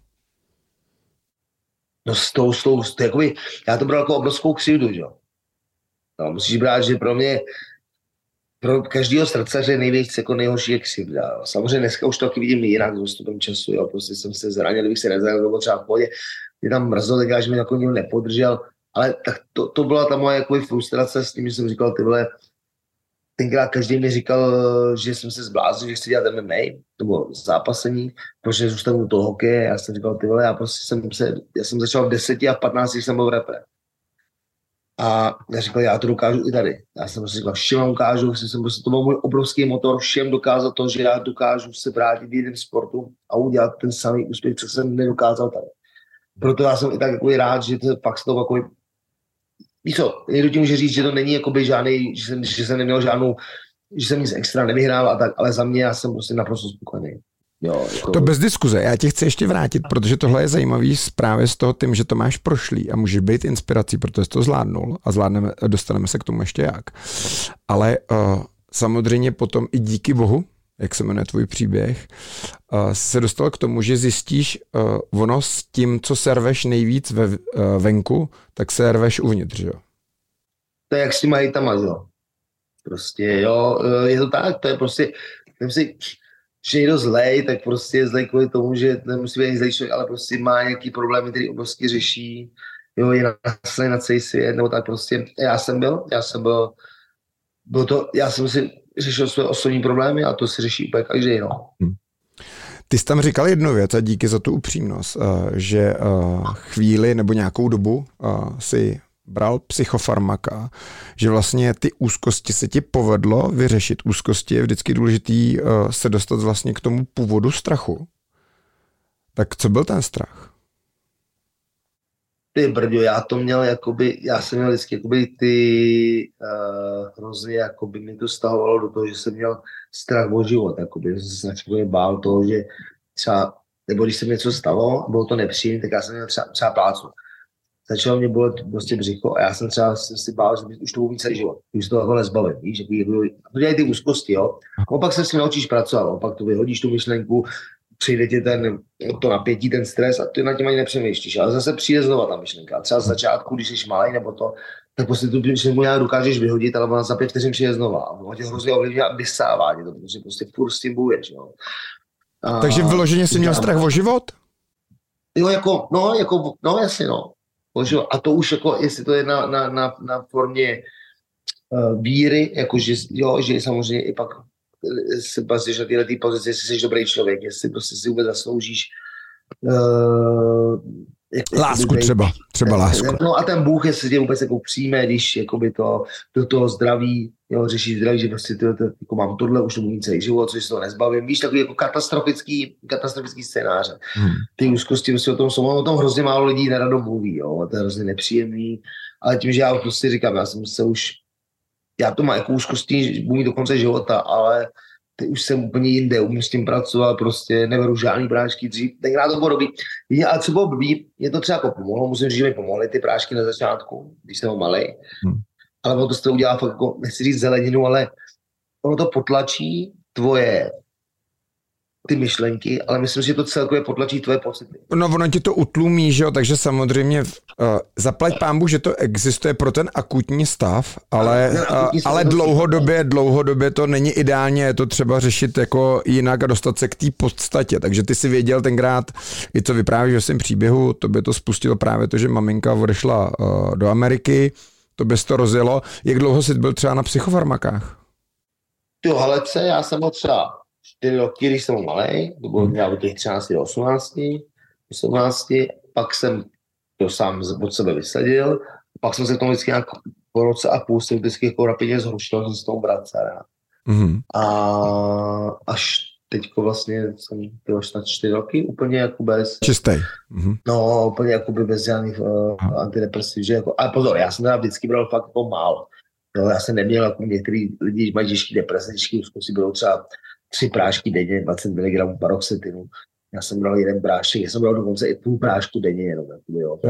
No jakoby, já to bral jako obrovskou křivdu, jo. No, musíš brát, že pro každého srdcaře nejvíc jako nejhorší je křivda. Jo. Samozřejmě dneska už to taky vidím jinak s postupem času, jo. Prostě jsem se zranil, kdybych se nezranil, nebo třeba v pohodě. Mě tam mrzlo, tak že mě jako nikdo nepodržel, ale tak to byla ta moje jakoby frustrace s tím, že jsem říkal, ty vole, tenkrát každý mi říkal, že jsem se zbláznil, že chci dělat MMA, nebo zápasení, protože zůstanu u toho hokeje. Já jsem říkal, ty vole, já jsem začal v 10 a v 15 jsem byl v repre. A já říkal, já to dokážu i tady. Já jsem prostě říkal, všem ukážu, to byl můj obrovský motor, všem dokázat to, že já dokážu se vrátit v jiném sportu a udělat ten samý úspěch, co jsem nedokázal tady. Proto já jsem i tak jako rád, že to fakt z toho jako... Víš co, někdo ti může říct, že to není jakoby žádný, že jsem neměl žádnou, že jsem nic extra nevyhrál a tak, ale za mě já jsem prostě naprosto spokojený. Jo, jako... To bez diskuze. Já tě chci ještě vrátit, protože tohle je zajímavý právě z toho tím, že to máš prošlý a můžeš být inspirací, protože jsi to zvládnul a dostaneme se k tomu ještě jak. Ale samozřejmě potom i díky Bohu, jak se jmenuje tvůj příběh, se dostal k tomu, že zjistíš ono s tím, co serveš nejvíc venku, tak serveš uvnitř, jo? To je jak s těma hejtama, jo. Prostě, jo, je to tak, to je prostě, že někdo zlej, tak prostě je zlej kvůli tomu, že nemusí být zlej člověk, ale prostě má nějaký problémy, který obrovsky řeší, jo, je na celý svět, nebo tak prostě. Já jsem si řešil své osobní problémy a to si řeší úplně každý, no. Ty jsi tam říkal jednu věc a díky za tu upřímnost, že chvíli nebo nějakou dobu si bral psychofarmaka, že vlastně ty úzkosti se ti povedlo vyřešit. Úzkosti je vždycky důležitý se dostat vlastně k tomu původu strachu. Tak co byl ten strach? Ty brďo, já jsem měl vždycky ty hrozně, jakoby mi to stahovalo do toho, že jsem měl strach o život, jakoby, že jsem se bál toho, že třeba, nebo když se mi něco stalo a bylo to nepříjemné, tak já jsem měl třeba plácnu. Začalo mě bolet prostě břicho a já jsem si bál, že už to budu mít celý život. Už se toho nezbavím, víš, to dělají ty úzkosti, jo. A pak se s tím naučíš pracovat, pak to vyhodíš tu myšlenku, přijde ti to napětí, ten stres a ty na tím ani nepřemýšlíš, ale zase přijde znova ta myšlenka. A třeba z začátku, když jsi malej nebo to, tak prostě tu myšlenku nějak dokážeš vyhodit, ale ona za 5 vteřin přijde znova. A ono tě hrozně ovlivňuje a vysává tě to, protože prostě furt s tím bojuješ, jo. Takže vyloženě jsi měl strach o život? Jo, jasně, no. A to už jako, jestli to je na formě víry, jakože, jo, že samozřejmě i pak se bazíš na této pozici, jestli jsi dobrý člověk, jestli prostě si vůbec zasloužíš lásku třeba lásku. No a ten Bůh, jestli tě vůbec jako přijme, když jakoby to do toho zdraví, jo, řešíš zdraví, že prostě jako mám tohle, už to mít celý život, což se toho nezbavím. Víš, takový jako katastrofický scénáře. Ty úzkosti prostě o tom hrozně málo lidí nerado mluví, jo, a to je hrozně nepříjemný, ale tím, že já prostě říkám, já to mám jako úzkosti, budu mít do konce života, ale teď už jsem úplně jinde, umím s tím pracovat, prostě neberu žádný prášky dřív. Tenkrát to bylo dobrý. Ale co bylo blbý, mě to třeba jako pomohlo, musím říct, že mi pomohly ty prášky na začátku, když jsem byl malej. Ale ono to z toho udělá fakt jako, nechci říct zeleninu, ale ono to potlačí tvoje ty myšlenky, ale myslím, že to celkově potlačí tvoje pocity. No ono ti to utlumí, že jo, takže samozřejmě zaplať pánbu, že to existuje pro ten akutní stav, ale dlouhodobě to není ideálně, je to třeba řešit jako jinak a dostat se k té podstatě, takže ty si věděl tenkrát, i co vyprávíš o svém příběhu, to by to spustilo právě to, že maminka odešla do Ameriky, to bys to rozjelo. Jak dlouho jsi byl třeba na psychofarmakách? Ty halece, já jsem byl třeba 4 roky, když jsem byl malej, to bylo nějak od těch 13 do 18, pak jsem to sám od sebe vysadil, pak jsem se k tomu vždycky nějak po roce a půl jsem vždycky jako rapidně zhrušil, jsem se tomu vracel. A až teďko vlastně jsem byl snad 4 roky úplně jako bez... Čistej. No, úplně jako bez žádných antidepresiv, že jako, ale pozor, já jsem teda vždycky bral fakt jako málo. No, já jsem neměl, jako některý lidi mají těžký deprese, těžký úzkosti, bylo třeba 3 prášky denně, 20 mg paroxetinu. Já jsem bral 1 prášek, já jsem bral dokonce i půl prášku denně jenom. Jo.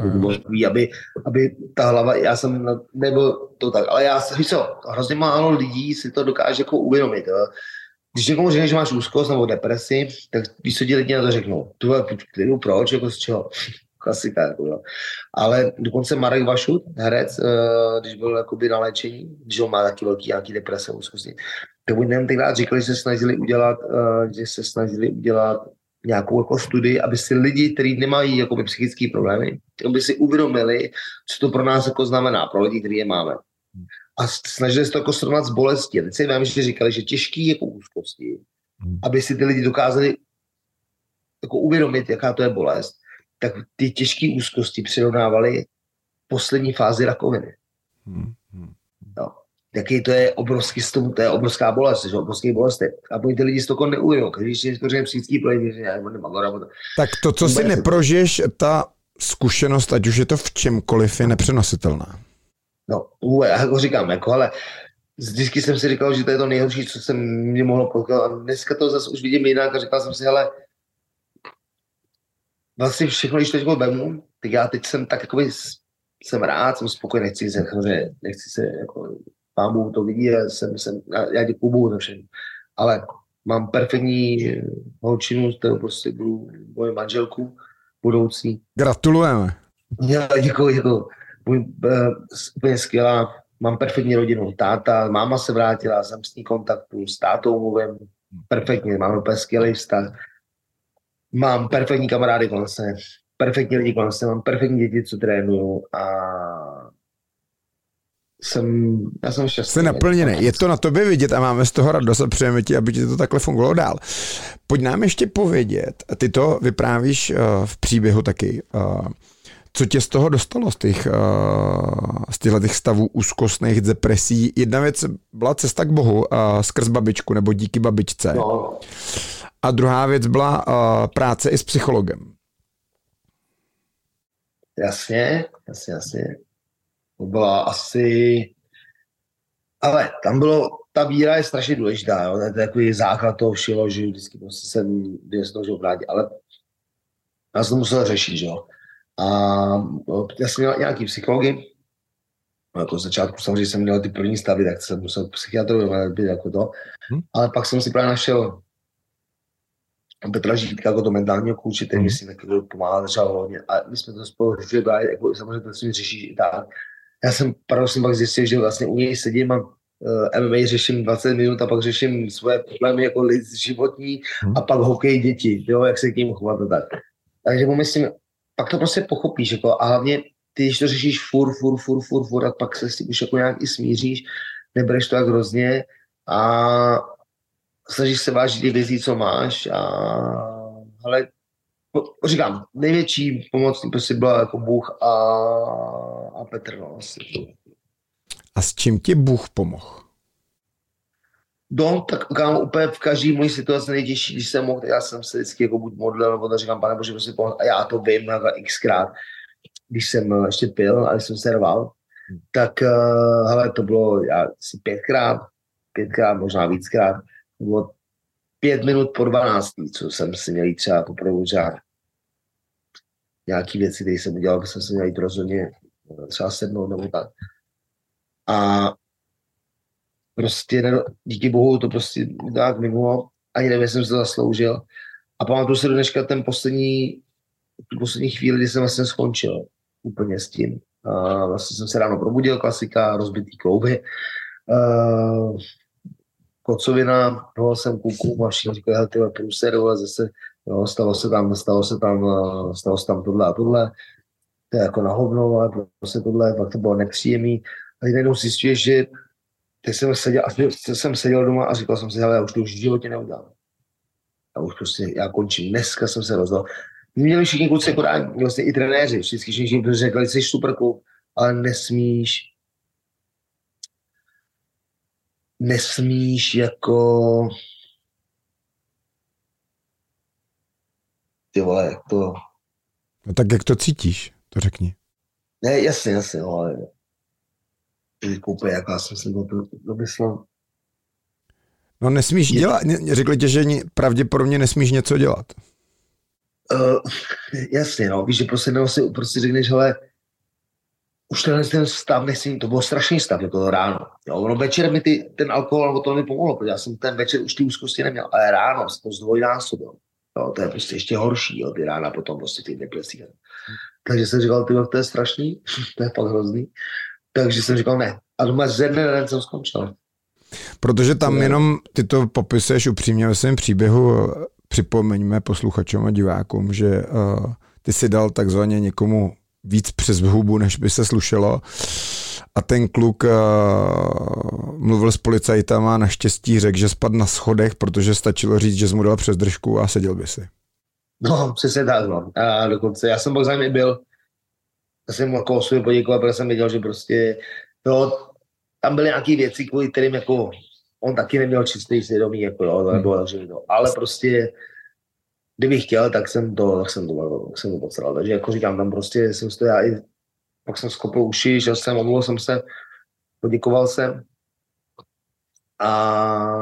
Aby ta hlava, já jsem nebyl to tak, ale já jsem, víš co, hrozně málo lidí si to dokáže jako uvědomit. Jo. Když někomu řekneš, že máš úzkost nebo depresi, tak víš, co ti lidi na to řeknou. Proč, jako z čeho? Klasika, jako, jo. Ale dokonce Marek Vašut, herec, když byl jakoby na léčení, když on má taky velký nějaký deprese, úzkosti, tak oni nevím, tenkrát říkali, že se snažili udělat nějakou jako studii, aby si lidi, kteří nemají jakoby psychické problémy, aby si uvědomili, co to pro nás jako znamená, pro lidi, kteří je máme. A snažili se to jako srovnat s bolestí. A teď si vím, že říkali, že těžký jako úzkosti, aby si ty lidi dokázali jako uvědomit, jaká to je bolest, tak ty těžké úzkosti přirovnávali poslední fázi rakoviny. No. Jaký to je obrovský to je obrovská bolest, že obrovský bolesti. A ty lidi z toho neuvědomí. Když to řekne psychický problém, že já nemám. Tak to, co si neprožiješ, ta zkušenost, ať už je to v čemkoliv, je nepřenositelná. No, já jako říkám, jako, ale vždycky jsem si říkal, že to je to nejhorší, co se mě mohlo potkat. A dneska to zase už vidím jinak a říkal jsem si, hele, vlastně všechno, když teď vemu, tak já teď jsem tak jakoby, jsem rád, jsem spokojený, nechci se jako, pán Bůh to vidí a já děkuju Bůhu za všechno. Ale mám perfektní holčinu, kterou prostě budu moje manželku budoucí. Gratulujeme. Já děkuju. Úplně skvělá, mám perfektní rodinu, máma se vrátila, jsem s ní kontaktu, s tátou mluvím perfektně, máme úplně skvělý vztah, mám perfektní kamarády kolem se, perfektní lidi kolem se, mám perfektní děti, co trénuju a já jsem šťastný. Jsi naplněný, je to na tobě vidět a máme z toho radost a přejeme ti, aby ti to takhle fungovalo dál. Pojď nám ještě povědět, ty to vyprávíš v příběhu taky, co tě z toho dostalo, z těchto stavů úzkostných depresí? Jedna věc byla cesta k Bohu skrz babičku nebo díky babičce. No. A druhá věc byla práce i s psychologem. Jasně. To byla asi... Ale tam bylo... Ta víra je strašně důležitá, jo? To je takový základ toho všeho, že vždycky prostě jsem toho vrátí, ale já jsem to musel řešit, že jo. A já jsem měl nějaký psychologi, jako z začátku samozřejmě jsem měl ty první stavy, tak jsem musel psychiatrovi jako to, ale pak jsem si právě našel Petra Žítka jako to mentálního kouče, který myslím taky pomáhá, začal hodně a my jsme to spolu řešili, jako samozřejmě to si řešíš i tak. Já jsem paradoxně pak zjistil, že vlastně u něj sedím a MMA řeším 20 minut a pak řeším svoje problémy jako lid životní a pak hokej děti, jo, jak se k ním chovat a tak. Takže myslím, pak to prostě pochopíš, jako, a hlavně ty, když to řešíš furt, a pak se s tím už jako nějak i smíříš, nebereš to jak hrozně a snažíš se vážit těch věcí, co máš ale říkám, největší pomocný prostě byla jako Bůh a Petr, no asi. A s čím ti Bůh pomohl? Tak kámo, úplně v každé mojí situaci nejtěžší, když jsem mohl, tak já jsem se vždycky jako buď modlil, nebo to říkám, Pane Bože, prostě pomoct. A já to vím xkrát, když jsem ještě pil a když jsem se rval, tak hele, to bylo asi 5krát, možná víckrát. To bylo 5 minut po 12, co jsem si měl jít třeba poprvé žád. Nějaký věci, které jsem udělal, jsem si měl jít rozhodně třeba 7 nebo tak. A prostě díky Bohu to prostě tak minulo ani nevím, jestli jsem se to zasloužil. A pamatuju si do dneška tu poslední chvíli, kdy jsem vlastně skončil úplně s tím. Vlastně jsem se ráno probudil, klasika, rozbitý klouby, kocovina, dal jsem kůku a všichni říkali, tyhle průseru a zase stalo se tam tohle a tohle. To je jako na hovno, ale prostě tohle, pak to bylo nepříjemný. A najednou zjistuješ, že teď jsem seděl doma a říkal jsem si, hele, já už to v životě neudělám. Já končím. Dneska jsem se rozhodl. Měli všichni kluci jako rádi, vlastně i trenéři, všichni řekli, jsi super kluk, ale nesmíš jako ty vole, jak to... No tak jak to cítíš, to řekni. Ne, jasně, ale koupě, jak já jsem si to domyslel. No nesmíš dělat, řekli tě, že pravděpodobně nesmíš něco dělat. Jasně, no, víš, že prostě řekneš, hele, už ten stav nechci, to byl strašný stav, jako to ráno. Jo, no večer mi ten alkohol, nebo to mi pomohlo, protože já jsem ten večer už ty úzkosti neměl, ale ráno jsem to zdvojnásobil. Jo, to je prostě ještě horší, jo, ty rána potom prostě ty depresí. Takže jsem říkal, to je strašný, to je fakt hrozný. Takže jsem říkal, ne. A doma ze dne na den jsem skončil. Protože tam jenom ty to popisuješ upřímně ve svém příběhu, připomeňme posluchačům a divákům, že ty si dal takzvaně někomu víc přes hubu, než by se slušelo. A ten kluk mluvil s policajtama a naštěstí řekl, že spadl na schodech, protože stačilo říct, že jsi mu dal přes držku a seděl by si. No, přesně tak, no. A dokonce, já jsem pak za mě byl, já jsem jako osvě poděkoval, protože jsem viděl, že prostě, jo, tam byly nějaké věci, kvůli kterým jako, on taky neměl čistý svědomí, jako jo, nebo takže to, ale prostě, kdybych chtěl, tak jsem to potřeboval. Takže jako říkám, tam prostě jsem to já i, pak jsem skopl uši, šel jsem, omluvil jsem se, poděkoval jsem a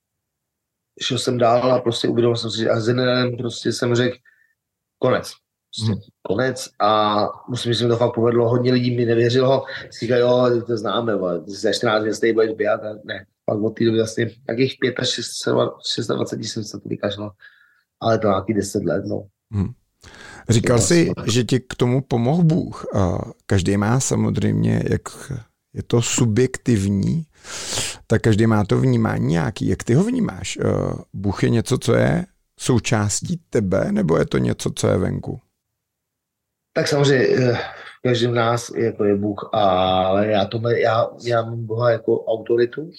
šel jsem dál a prostě uvědomil jsem si, a zenem prostě jsem řekl, konec. Konec a musím, že se mi to fakt povedlo, hodně lidí mi nevěřilo, říkají, jo, to známe, ty jsi za 14 dní stejně budeš běhat, a ne, pak od té doby vlastně, takých 5 až 26 jsem se to vykašlal, ale to nějaký 10 let, no. Říkal jsi, že ti k tomu pomohl Bůh. Každý má samozřejmě, jak je to subjektivní, tak každý má to vnímání nějaký. Jak ty ho vnímáš? Bůh je něco, co je součástí tebe, nebo je to něco, co je venku? Tak samozřejmě v každém nás jako je Bůh, ale já mám Boha jako autoritu,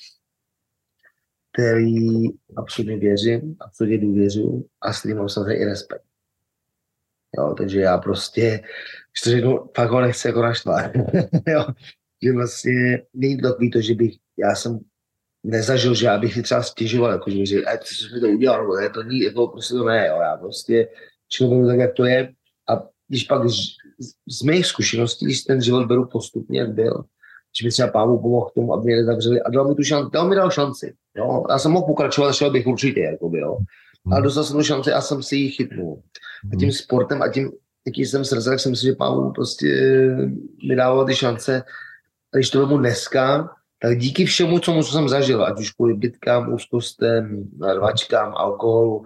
který absolutně věřím, absolutně důvěřuji a s kterým mám samozřejmě i respekt. Jo, takže já prostě, když to řeknu, fakt ho nechci jako naštvat. Jo, že vlastně není to takový to, že já jsem nezažil, že já bych si třeba stěžoval, jako že co jsi mi to udělal, nebo ne, to ní, jako prostě to ne, jo, já prostě člověk tak, jak to je a když pak z mých zkušeností, když ten život beru postupně, jak byl, že mi třeba Pánu pomohl k tomu, aby mě nezavřeli a dal mi šanci, jo, já jsem mohl pokračovat a šel bych určitě, jakoby, jo, ale dostal jsem tu šanci a jsem si ji chytnul. A tím sportem a tím, jaký jsem srdce, tak jsem si, že Pánu prostě mi dával ty šance a když to vemu dneska, tak díky všemu, co jsem zažil, ať už kvůli bitkám, úzkostem, rvačkám, alkoholu,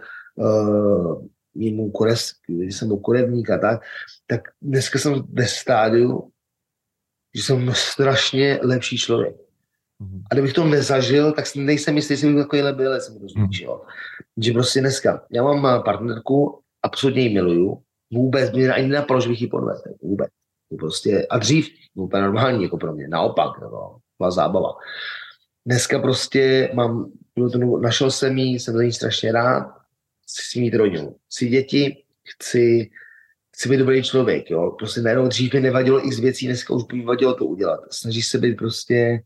mimo když jsem byl kurevník a tak dneska jsem ve stádiu, že jsem strašně lepší člověk. A kdybych to nezažil, tak nejsem jistý, jestli bych takovýhle byl, jsem rozumíš, jo. Že prostě dneska, já mám partnerku, absolutně ji miluju, vůbec mě ani nenapadlo, že bych ji podvedl, vůbec. Prostě, a dřív, úplně normální jako pro mě, naopak, byla zábava. Dneska prostě našel jsem jí, jsem za ní strašně rád, chci mít rodinu, chci děti, chci být dobrý člověk, jo. Prostě najednou dřív mi nevadilo x věcí, dneska už by mi vadilo to udělat. Snažíš se být prostě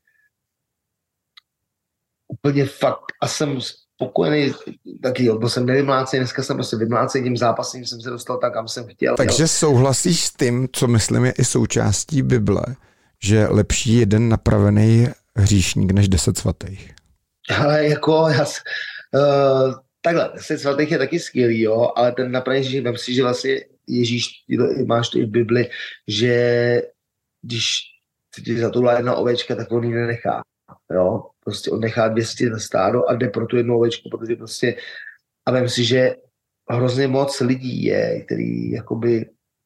úplně fakt a jsem spokojený taky, jo, byl jsem nevymlácený, dneska jsem prostě vymlácený, tím zápasem jsem se dostal tak, kam jsem chtěl. Takže jo. Souhlasíš s tím, co myslím je i součástí Bible, že lepší jeden napravený hříšník než 10 svatých? Ale jako, takhle, 10 svatých je taky skvělý, jo, ale ten napravený hříšník, vem si, že vlastně Ježíš, máš to i v Bibli, že když ti zatulá jedna ovečka, tak on ji nenechá. Jo, prostě on nechá 200 na stádo a jde pro tu jednu ovečku, protože prostě A vem si, že hrozně moc lidí je, který jakoby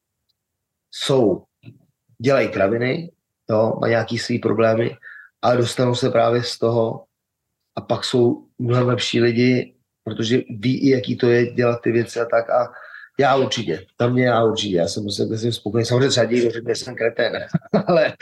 dělají kraviny, jo, mají nějaký svý problémy, ale dostanou se právě z toho a pak jsou mnohem lepší lidi, protože ví i, jaký to je dělat ty věci a tak. A já určitě, já jsem musel spokojený. Samozřejmě třeba někdo řekne, že jsem kretén, ale...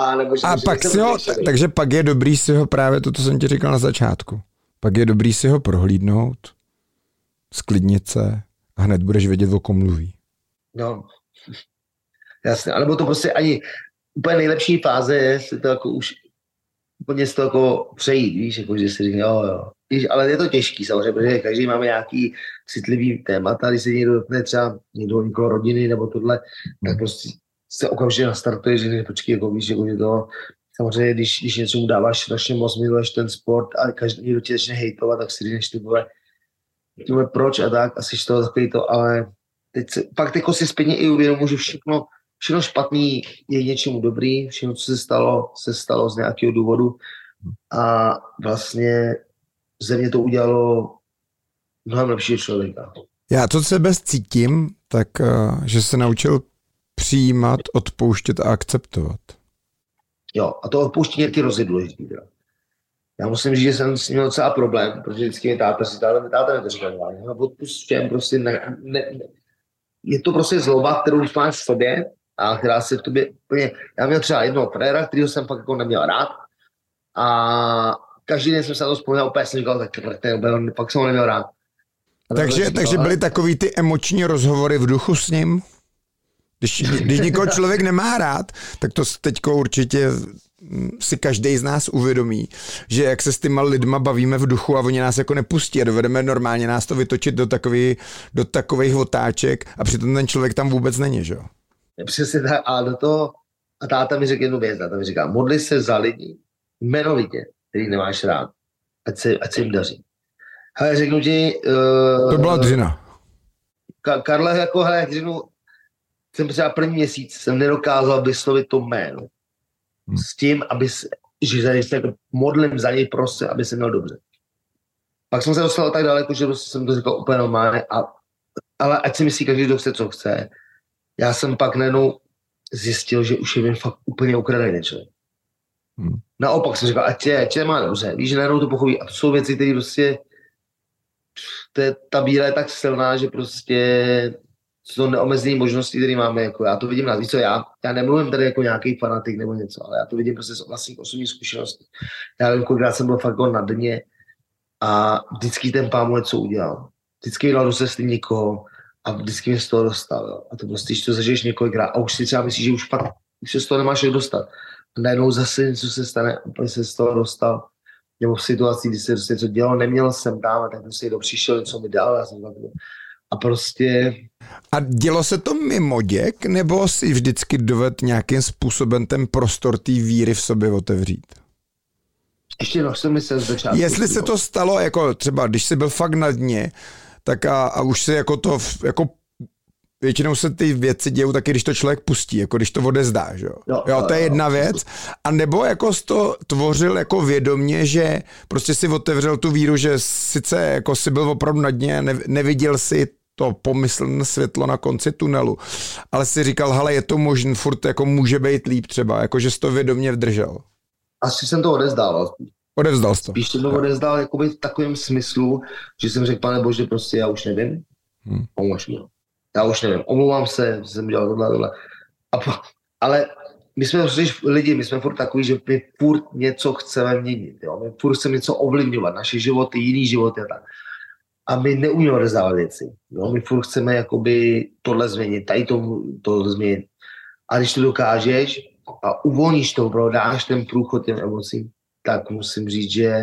Takže pak je dobrý si ho právě to, co jsem ti říkal na začátku. Pak je dobrý si ho prohlídnout, sklidnit se a hned budeš vědět, o kom mluví. No, jasně, alebo to prostě ani úplně nejlepší fáze je si to jako už úplně z toho jako přejít, víš, jako že si říká, jo. Víš, ale je to těžký samozřejmě, protože každý máme nějaký citlivý témata, když se někdo dotkne třeba někoho rodiny nebo tohle, tak prostě se okamžitě nastartuje, že počkej, jako víš, jako že to samozřejmě, když něčemu dáváš strašně moc, miluješ ten sport a někdo tě začne hejtovat, tak si říkáš, ty vole, proč a tak, asi z toho takový to, ale teď pak jako si zpětně i uvědomuji, že všechno špatný je něčemu dobrý, všechno, co se stalo z nějakého důvodu a vlastně ze mě to udělalo mnohem lepšího člověka. Já to sebe cítím, tak že se naučil přijímat, odpouštět a akceptovat. Jo, a to odpouštění je ty rozhodnutí. Já musím říct, že jsem s ním měl docela problém, protože vždycky mi táta mi to říkal, odpust všem, prostě je to prostě zloba, kterou už máš v sobě a která se v tobě úplně... Já měl třeba jednoho fréra, kterýho jsem pak jako neměl rád a každý den jsem se na to vzpomněl, úplně jsem říkal, tak pak jsem ho neměl rád. Takže byly takový ty emoční rozhovory v duchu s ním? Když někoho člověk nemá rád, tak to teďko určitě si každý z nás uvědomí, že jak se s těma lidma bavíme v duchu a oni nás jako nepustí a dovedeme normálně nás to vytočit do takových otáček a přitom ten člověk tam vůbec není, že jo? Přesně tak a táta mi řekl jednu věc, táta mi říká, modli se za lidi, jmenovitě, který nemáš rád, ať se jim daří. Hele, řeknu ti... to byla dřina. Karle, jako, hele, jak řeknu, jsem třeba první měsíc jsem nedokázal vyslovit to jméno. S tím, že se modlím za něj prostě, aby se měl dobře. Pak jsem se dostal tak daleko, že prostě jsem to říkal úplně normálně, ale ať si myslí každý, kdo chce, co chce. Já jsem pak najednou zjistil, že už je mi fakt úplně ukradený člověk. Naopak jsem říkal, ať tě má dobře. Víš, že najednou to pochopí. A to jsou věci, které prostě ta víra je tak silná, že prostě jsou neomezené možnosti, které máme. Jako já to vidím na víc, co já nemluvím tady jako nějaký fanatik nebo něco, ale já to vidím prostě z vlastních osobních zkušeností. Já vím, kolikrát jsem byl fakt na dně a vždycky ten pán mu něco udělal. Vždycky mi dal do cesty někoho a vždycky mě z toho dostal. Jo. A to prostě, když to zažiješ několikrát a už si třeba myslíš, že už se z toho nemáš jak dostat. A najednou zase něco se stane a úplně se z toho dostal. Nebo v situaci, kdy se prostě něco dělalo, neměl jsem tam a tak prostě někdo přišel, něco mi dal. A prostě... A dělo se to mimo děk, nebo si vždycky dovedl nějakým způsobem ten prostor té víry v sobě otevřít? Ještě jsem myslel z začátku. Jestli se to stalo, jako třeba, když jsi byl fakt na dně, tak a už si jako to, jako většinou se ty věci dějou taky, když to člověk pustí, jako když to odezdá, že jo? Jo, to je jedna věc. A nebo jako jsi to tvořil jako vědomě, že prostě si otevřel tu víru, že sice jako si byl opravdu na dně, neviděl si to pomyslné světlo na konci tunelu, ale si říkal, hele, je to možné, furt jako může být líp třeba, jako že jsi to vědomě vdržel. Asi jsem to odezdával. Odevzdal jsi to. Spíš jsem to odezdal jakoby v takovém smyslu, že jsem řekl, pane Bože, prostě já už nevím, pomož mi. Já už nevím, omlouvám se, že jsem dělal tohle. Ale my jsme lidi, my jsme furt takový, že my furt něco chceme měnit. Jo? My furt chceme něco ovlivňovat, naše životy, jiný životy a tak. A my neumíme odezdávat věci. Jo? My furt chceme jakoby tohle změnit, tady tohle změnit. A když to dokážeš a uvolníš to, dáš ten průchod těm emocím, tak musím říct, že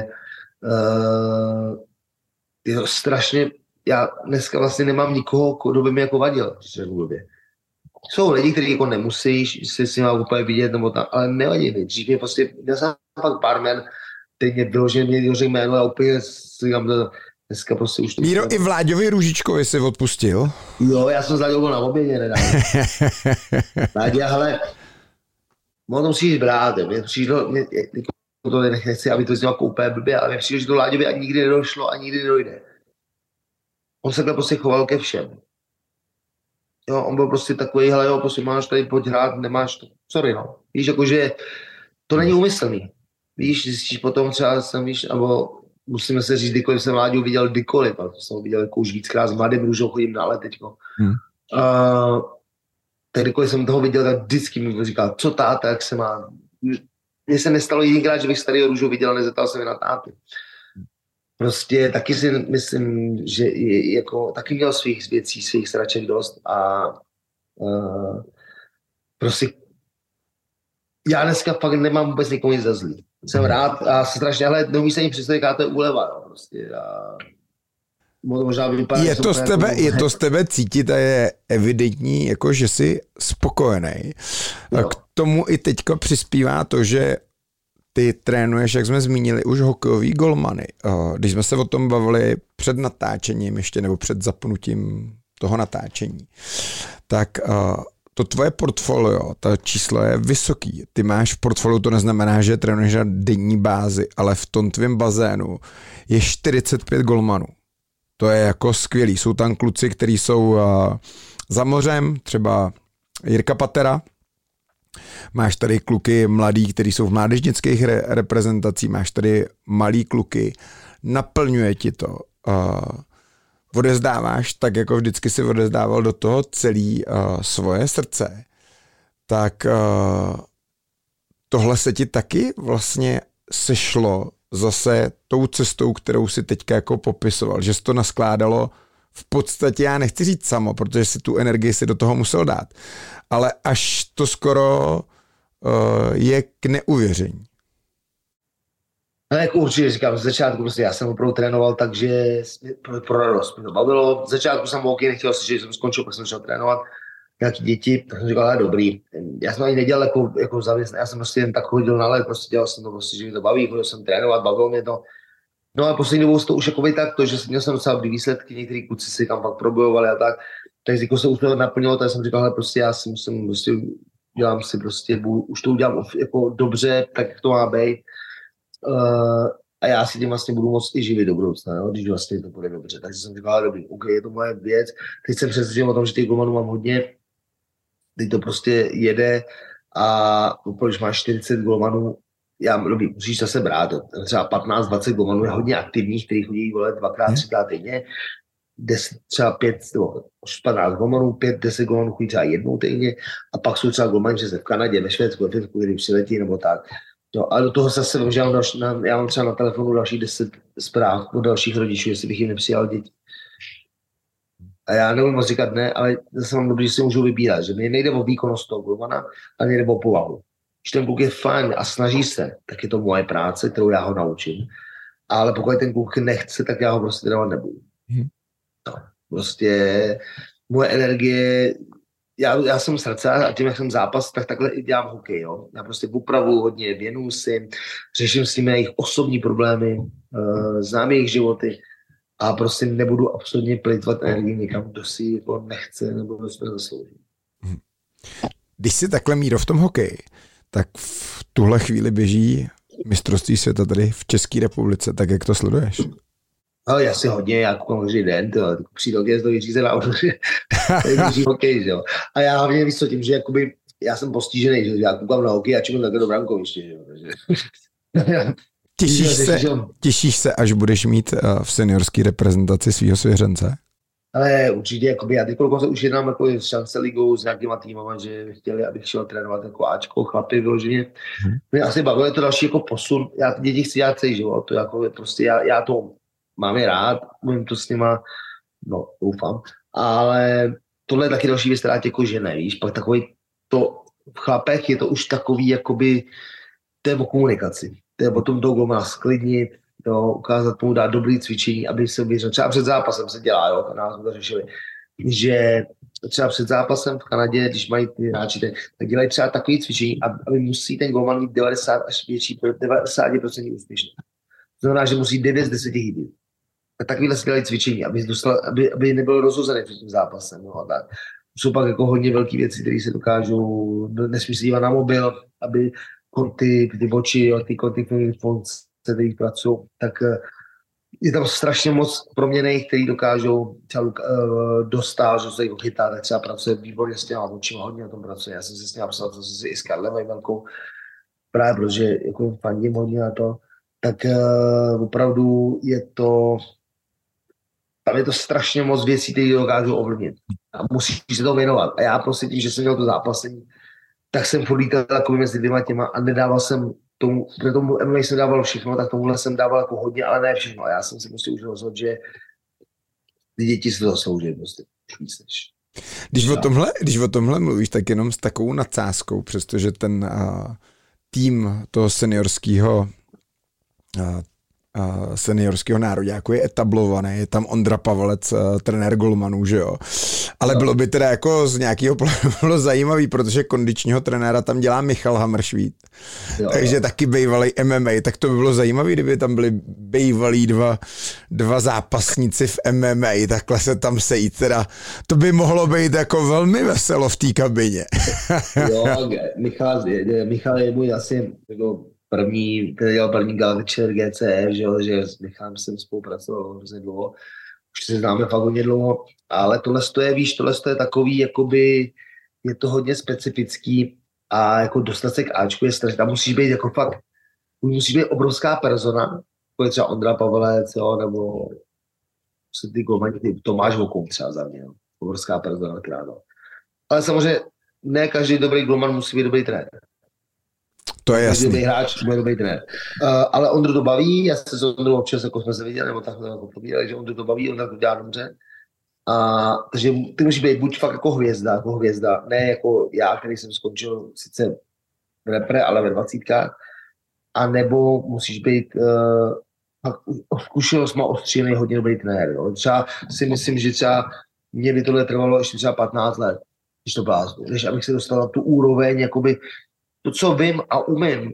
je to strašně... Já dneska vlastně nemám nikoho, kdo by mi jako vadil. Jsou lidi, kteří jako nemusíš si s nimi úplně vidět, nebo tam, ale nevadí mi. Dřív mě prostě, měl jsem fakt barman, teď mě vyloženě řekl jméno a úplně si říkám, dneska prostě už to... Míro, i Vláďovi Růžičkovi si odpustil? Jo, já jsem s Vláďou byl na obědě nedávno. Vláďa, hele, ono to musíš brát, mě přišlo, to nechci, aby to znělo jako úplně blbě, ale mě přišlo, že to Vláďovi ani nikdy nedošlo a nikdy nedojde. on se takhle prostě choval ke všem. Jo, on byl prostě takový, hele jo, prostě máš tady pojď hrát, nemáš to. Sorry, no. Víš, jakože to není úmyslný. Víš, zjistíš potom třeba jsem, víš, nebo musíme se říct, kdykoliv jsem Láďu viděl kdykoliv, a to jsem ho viděl jako už víckrát s Mladým Růžou, chodím na let teďko. Tak kdykoliv jsem toho viděl, tak vždycky mi říkal, co táta, jak se má. Mně se nestalo jedinkrát, že bych starého Růžu viděl a nezeptal se mi na tátu. Prostě taky si myslím, že jako, taky měl svých věcí, svých sraček dost a prostě já dneska fakt nemám vůbec nikomu nic za zlý. Jsem rád a strašně, ale neumí se ani představit, jaká to je úleva. No, prostě, možná vypadá, je to z tebe cítit a je evidentní, jako, že jsi spokojený. K tomu i teďka přispívá to, že ty trénuješ, jak jsme zmínili, už hokejový golmany. Když jsme se o tom bavili před natáčením ještě, nebo před zapnutím toho natáčení, tak to tvoje portfolio, ta číslo je vysoký. Ty máš v portfoliu, to neznamená, že trénuješ na denní bázi, ale v tom tvém bazénu je 45 golmanů. To je jako skvělý. Jsou tam kluci, kteří jsou za mořem, třeba Jirka Patera. Máš tady kluky mladý, kteří jsou v mládežnických reprezentacích, máš tady malý kluky. Naplňuje ti to. Odezdáváš tak, jako vždycky si odezdával do toho celé svoje srdce. Tak tohle se ti taky vlastně sešlo zase tou cestou, kterou si teďka jako popisoval, že jsi to naskládalo v podstatě, já nechci říct samo, protože si tu energii si do toho musel dát, ale až to skoro je k neuvěření. No, jako určitě říkám, z začátku prostě já jsem opravdu trénoval, takže pro radost mě to bavilo. Z začátku jsem hokej nechtěl si, že jsem skončil, pak jsem začal trénovat nějaký děti, tak jsem říkal, ale dobrý. Já jsem ani nedělal jako zavěstný, já jsem prostě jen tak chodil na let, prostě dělal jsem to prostě, že mi to baví, chodil jsem trénovat, bavilo mě to. No a poslední dobou to už jako tak, to, že měl jsem docela dobrý výsledky, některý kluci si tam pak probojovali a tak jako se už to naplnilo, tak jsem říkal, ale prostě já si musím, prostě dělám si prostě, už to udělám jako dobře, tak jak to má být. A já si tím vlastně budu moct i živit do budoucna, jo? Když vlastně to bude dobře. Takže jsem říkal, dobrý, OK, je to moje věc. Teď jsem přesvědčen o tom, že těch golmanů mám hodně. Teď to prostě jede a když máš 40 golmanů, dobrý, musíš zase brát, třeba 15-20 golmanů je hodně aktivních, kteří chodí dvakrát, třikrát týdně. 10, třeba 5, nebo 15 golmanů, 5-10 golmanů chodí třeba jednou týdně a pak jsou třeba golmani v Kanadě, ve Švédsku, ve Finsku, kdy přiletí nebo tak. No, a do toho zase vím, že já mám třeba na telefonu dalších 10 zpráv od dalších rodičů, jestli bych jim nepřijal děti. A já nevím moc říkat ne, ale zase mám dobrý, že si můžu vybírat, že mi nejde o výkonnost toho golmana, ale nejde o povahu. Když ten kluk je fajn a snaží se, tak je to moje práce, kterou já ho naučím. Ale pokud ten kluk nechce, tak já ho prostě trénovat nebudu. No, prostě moje energie, já jsem srdce a tím, jak jsem zápas, tak takhle i dělám hokej. Jo? Já prostě opravu hodně, věnuju si, řeším s nimi jejich osobní problémy, znám jejich životy a prostě nebudu absolutně plýtvat energii někam, kdo si jako nechce nebo kdo si to zaslouží. Když si takhle, Míro, v tom hokeji, tak v tuhle chvíli běží mistrovství světa tady v České republice, tak jak to sleduješ? Ale já si hodně, já koukám každý den, přijde je to vyřízená, protože běží hokej, že jo. A já hlavně víš co tím, že jakoby, já jsem postižený, že já koukám na hokej a čekám takhle do brankoviště, že jo. Těšíš se, až budeš mít v seniorské reprezentaci svýho svěřence? Ale určitě, jakoby, já teď už jednám jako s Šance ligou s nějakýma týmama, že chtěli, abych šel trénovat jako Ačko, chlapy vyloženě. Mě asi bavilo, je to další jako posun, já ty děti chci dělat celý život, to jako prostě já to mám je rád, mluvím to s nima, no doufám, ale tohle je taky další věc, která tě jako žene, víš, pak takový to v chlapech je to už takový, jakoby, to je o komunikaci, to je o tom toho golmana sklidnit, jo, ukázat mu, dát dobrý cvičení, aby se vyřešil. Třeba před zápasem se dělá, jo, nás jsme to řešili, že třeba před zápasem v Kanadě, když mají ty hráči, tak dělají třeba takový cvičení, aby musí ten golman mít 90 až větší, 90% úspěšný. To znamená, že musí 9 z 10 chybit. Tak takovýhle si dělají cvičení, aby nebyl rozhozený před tím zápasem. No, tak. Jsou pak jako hodně velké věci, které se dokážou, nesmí se dívat na mobil, aby ty oči, ty kontaktní funkce, které pracují, tak je tam strašně moc proměnných, který dokážou třeba dostat, že se jich chytá, tak třeba pracuje výborně s těma očima, hodně na tom pracuje. Já jsem si s ním napsal, to jsem si i s Karlem Vejmelkou, právě protože jako fandím hodně na to, tak opravdu je to, tam je to strašně moc věcí, které dokážou ovlivnit. A musíš se to věnovat. A já prostě tím, že jsem měl to zápasení, tak jsem furt lítal takový mezi dvěma těma a nedával jsem tomu, protože tomu MMA jsem dával všechno, tak tomuhle jsem dával jako hodně, ale ne všechno. A já jsem si prostě už rozhodl, že ty děti si to zaslouží prostě víc než. Když o tomhle mluvíš, tak jenom s takovou nadsázkou, přestože ten tým toho seniorského nároďáku je etablovaný, je tam Ondra Pavelec, trenér golmanů, že jo. Ale bylo by teda jako z nějakého pohledu zajímavý, protože kondičního trenéra tam dělá Michal Hamršvít. Takže taky bývalý MMA, tak to by bylo zajímavý, kdyby tam byli bývalí dva zápasníci v MMA, takhle se tam sejít, teda to by mohlo být jako velmi veselo v té kabině. Jo, Michal je můj asi jako který dělal první gala večer GCF, že s Michalem jsem spolupracoval hrozně dlouho, už se známe fakt hodně dlouho, ale tohle je takový, jakoby, je to hodně specifický a jako dostat se k Ačku je strašně, tam musíš být jako fakt, musíš být obrovská persona, jako je třeba Ondra Pavelec, jo, nebo ty golmani, Tomáš Vokoun třeba za mě, jo, obrovská persona, krátko. Ale samozřejmě ne každý dobrý golman musí být dobrý trenér. To je jasný. Dobrý hráč, bude dobrý trenér. Ale Ondru to baví, já se s Ondrou občas, jako jsme se viděli, nebo tak jako povídali, že Ondru to baví, Ondra to dělá dobře. Takže ty musíš být buď fakt jako hvězda, ne jako já, který jsem skončil sice v repre, ale ve 20, a nebo musíš být zkušenostma ostřílený hodně dobrý trenér. Jo. Třeba si myslím, že třeba mě by tohle trvalo ještě třeba 15 let, když to bláznu, než abych se dostal na tu úroveň, jakoby to, co vím a umím,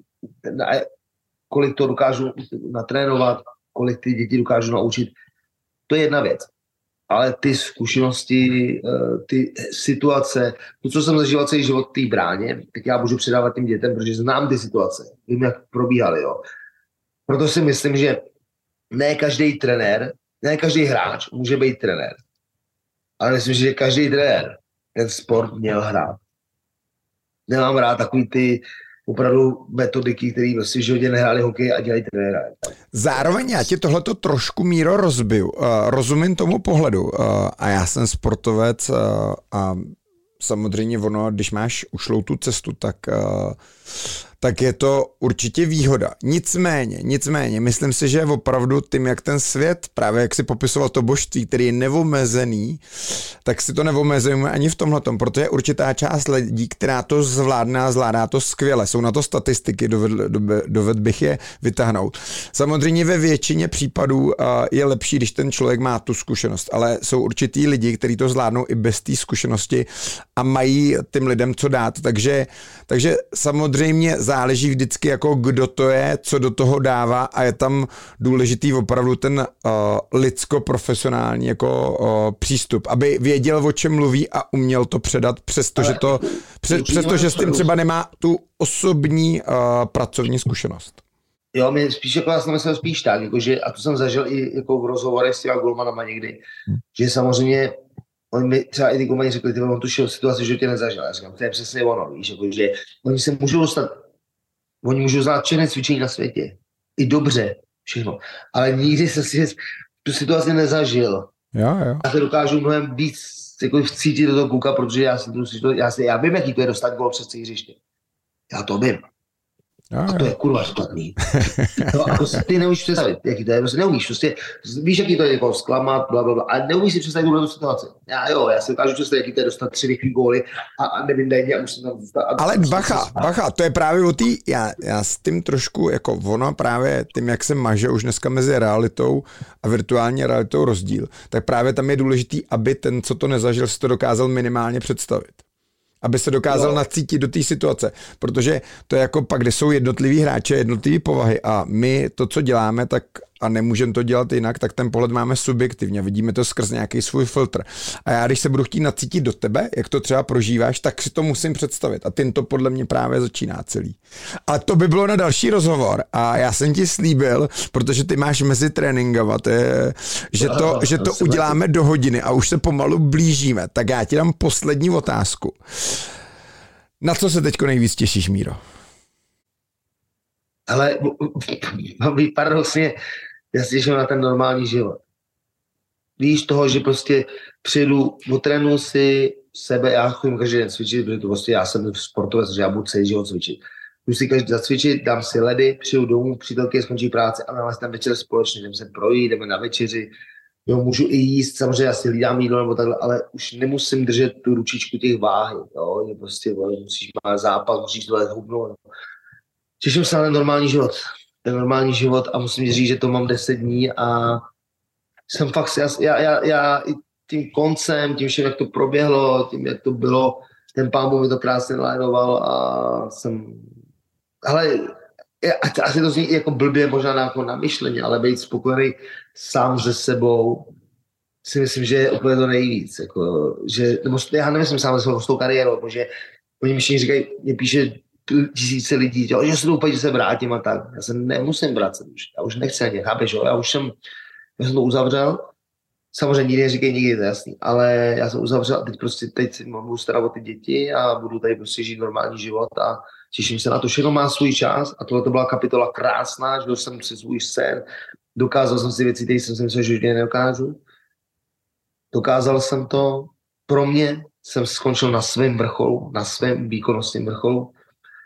kolik to dokážu natrénovat, kolik ty děti dokážu naučit, to je jedna věc. Ale ty zkušenosti, ty situace, to, co jsem zažíval celý život v té bráně, tak já můžu předávat tím dětem, protože znám ty situace, vím, jak probíhaly. Jo. Proto si myslím, že ne každý trenér, ne každý hráč může být trenér. Ale myslím, že každý trenér ten sport měl hrát. Nemám rád takový ty opravdu metodiky, které vlastně v životě nehráli hokej a dělají trenéra. Zároveň já ti tohleto trošku, Míro, rozbiju. Rozumím tomu pohledu a já jsem sportovec a samozřejmě ono, když máš ušlou tu cestu, tak je to určitě výhoda. Nicméně, myslím si, že opravdu tím, jak ten svět, právě jak si popisoval to božství, který je neomezený, tak si to neomezujeme ani v tomhletom, protože je určitá část lidí, která to zvládne a zvládá to skvěle. Jsou na to statistiky, dovedl bych je vytáhnout. Samozřejmě ve většině případů je lepší, když ten člověk má tu zkušenost, ale jsou určitý lidi, kteří to zvládnou i bez té zkušenosti a mají těm lidem co dát. Takže samozřejmě záleží vždycky, jako kdo to je, co do toho dává a je tam důležitý opravdu ten lidsko-profesionální jako přístup, aby věděl, o čem mluví a uměl to předat, přestože s tím třeba nemá tu osobní pracovní zkušenost. Jo, mě spíš jako já jsem myslel spíš tak, jakože, a to jsem zažil i jako v rozhovorech s těma golmanama někdy, že samozřejmě oni mi třeba i ty golmani řekli, on tu situaci, že tě nezažil. Já říkám, to je přesně ono, víš, jako, že oni se můžou dostat, oni můžou znát všechny cvičení na světě. I dobře, všechno. Ale nikdy se si tu situaci nezažil. Jo. Já se dokážu mnohem víc jako vcítit do toho kluka, protože já vím, jaký to je dostat gól přes celé hřiště. Já to vím. A to je kurva špatný. No, a prostě ty neumíš představit, jaký to je, prostě neumíš, prostě víš, jaký to je jako zklamat, blablabla, ale neumíš si představit tuhle situaci. Já si dokážu představit, jaký to je dostat 3 rychlý góly a nevím, a musím tam dostat. Ale bacha, to je právě o tý, já s tím trošku, jako ono právě tím, jak se maže už dneska mezi realitou a virtuální realitou rozdíl, tak právě tam je důležitý, aby ten, co to nezažil, si to dokázal minimálně představit. Aby se dokázal nacítit do té situace, protože to je jako pak, kde jsou jednotliví hráče, jednotliví povahy a my to, co děláme, tak a nemůžeme to dělat jinak, tak ten pohled máme subjektivně, vidíme to skrz nějaký svůj filtr. A já, když se budu chtít nacítit do tebe, jak to třeba prožíváš, tak si to musím představit. A tím to podle mě právě začíná celý. A to by bylo na další rozhovor. A já jsem ti slíbil, protože ty máš mezi tréninkama, že to uděláme do hodiny a už se pomalu blížíme. Tak já ti dám poslední otázku. Na co se teďko nejvíc těšíš, Míro? Ale paradoxně, já se těším na ten normální život. Víš toho, že prostě přijdu, otrénuji si sebe, já chodím každý den cvičit, protože to prostě já jsem sportovec, že já budu celý život cvičit. Jdu si každý zacvičit, dám si ledy, přijdu domů, přítelky skončí práce a máme tam večer společně, jdeme se projít, jdeme na večeři. Jo, můžu i jíst, samozřejmě já si hlídám jídlo nebo takhle, ale už nemusím držet tu ručičku těch váhy, jo, že prostě musíš mít zápas, musíš to hubnout. No. Těším se na ten normální život a musím říct, že to mám 10 dní a jsem fakt, já i tím koncem, tím všem, jak to proběhlo, tím, jak to bylo, ten pán Bůh mi to krásně nalajnoval a jsem, hele, asi to zní jako blbě možná na myšlení, ale být spokojený sám se sebou si myslím, že je úplně to nejvíc. Jako, že, nebo já nemyslím sám se sebou s tou kariérou, protože oni mi říkají, mě píše tisíce lidí, že se to úplně, že se vrátím a tak. Já se nemusím vracet už. Já už nechci ani, chápeš, jo? Já jsem to uzavřel. Samozřejmě nikdy neříkají nikdy, to je jasný, ale já jsem uzavřel a teď si budu starat o ty děti a budu tady prostě žít normální život a těším se na to. Všechno má svůj čas a tohle to byla kapitola krásná, že jsem si svůj sen, dokázal jsem si věci, které jsem si myslel, že už nedokážu. Dokázal jsem to. Pro mě jsem skončil na svém vrcholu, na svém výkonnostním vrcholu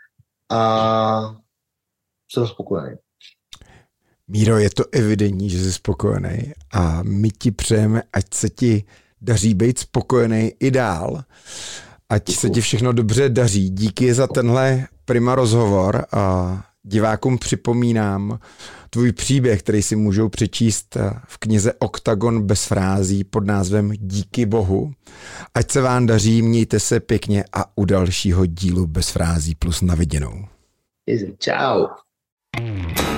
a jsem spokojený. Míro, je to evidentní, že jsi spokojený a my ti přejeme, ať se ti daří být spokojený i dál. Ať se ti všechno dobře daří. Díky za tenhle prima rozhovor a divákům připomínám tvůj příběh, který si můžou přečíst v knize Oktagon bez frází pod názvem Díky Bohu. Ať se vám daří, mějte se pěkně a u dalšího dílu Bez frází plus na viděnou. Čau.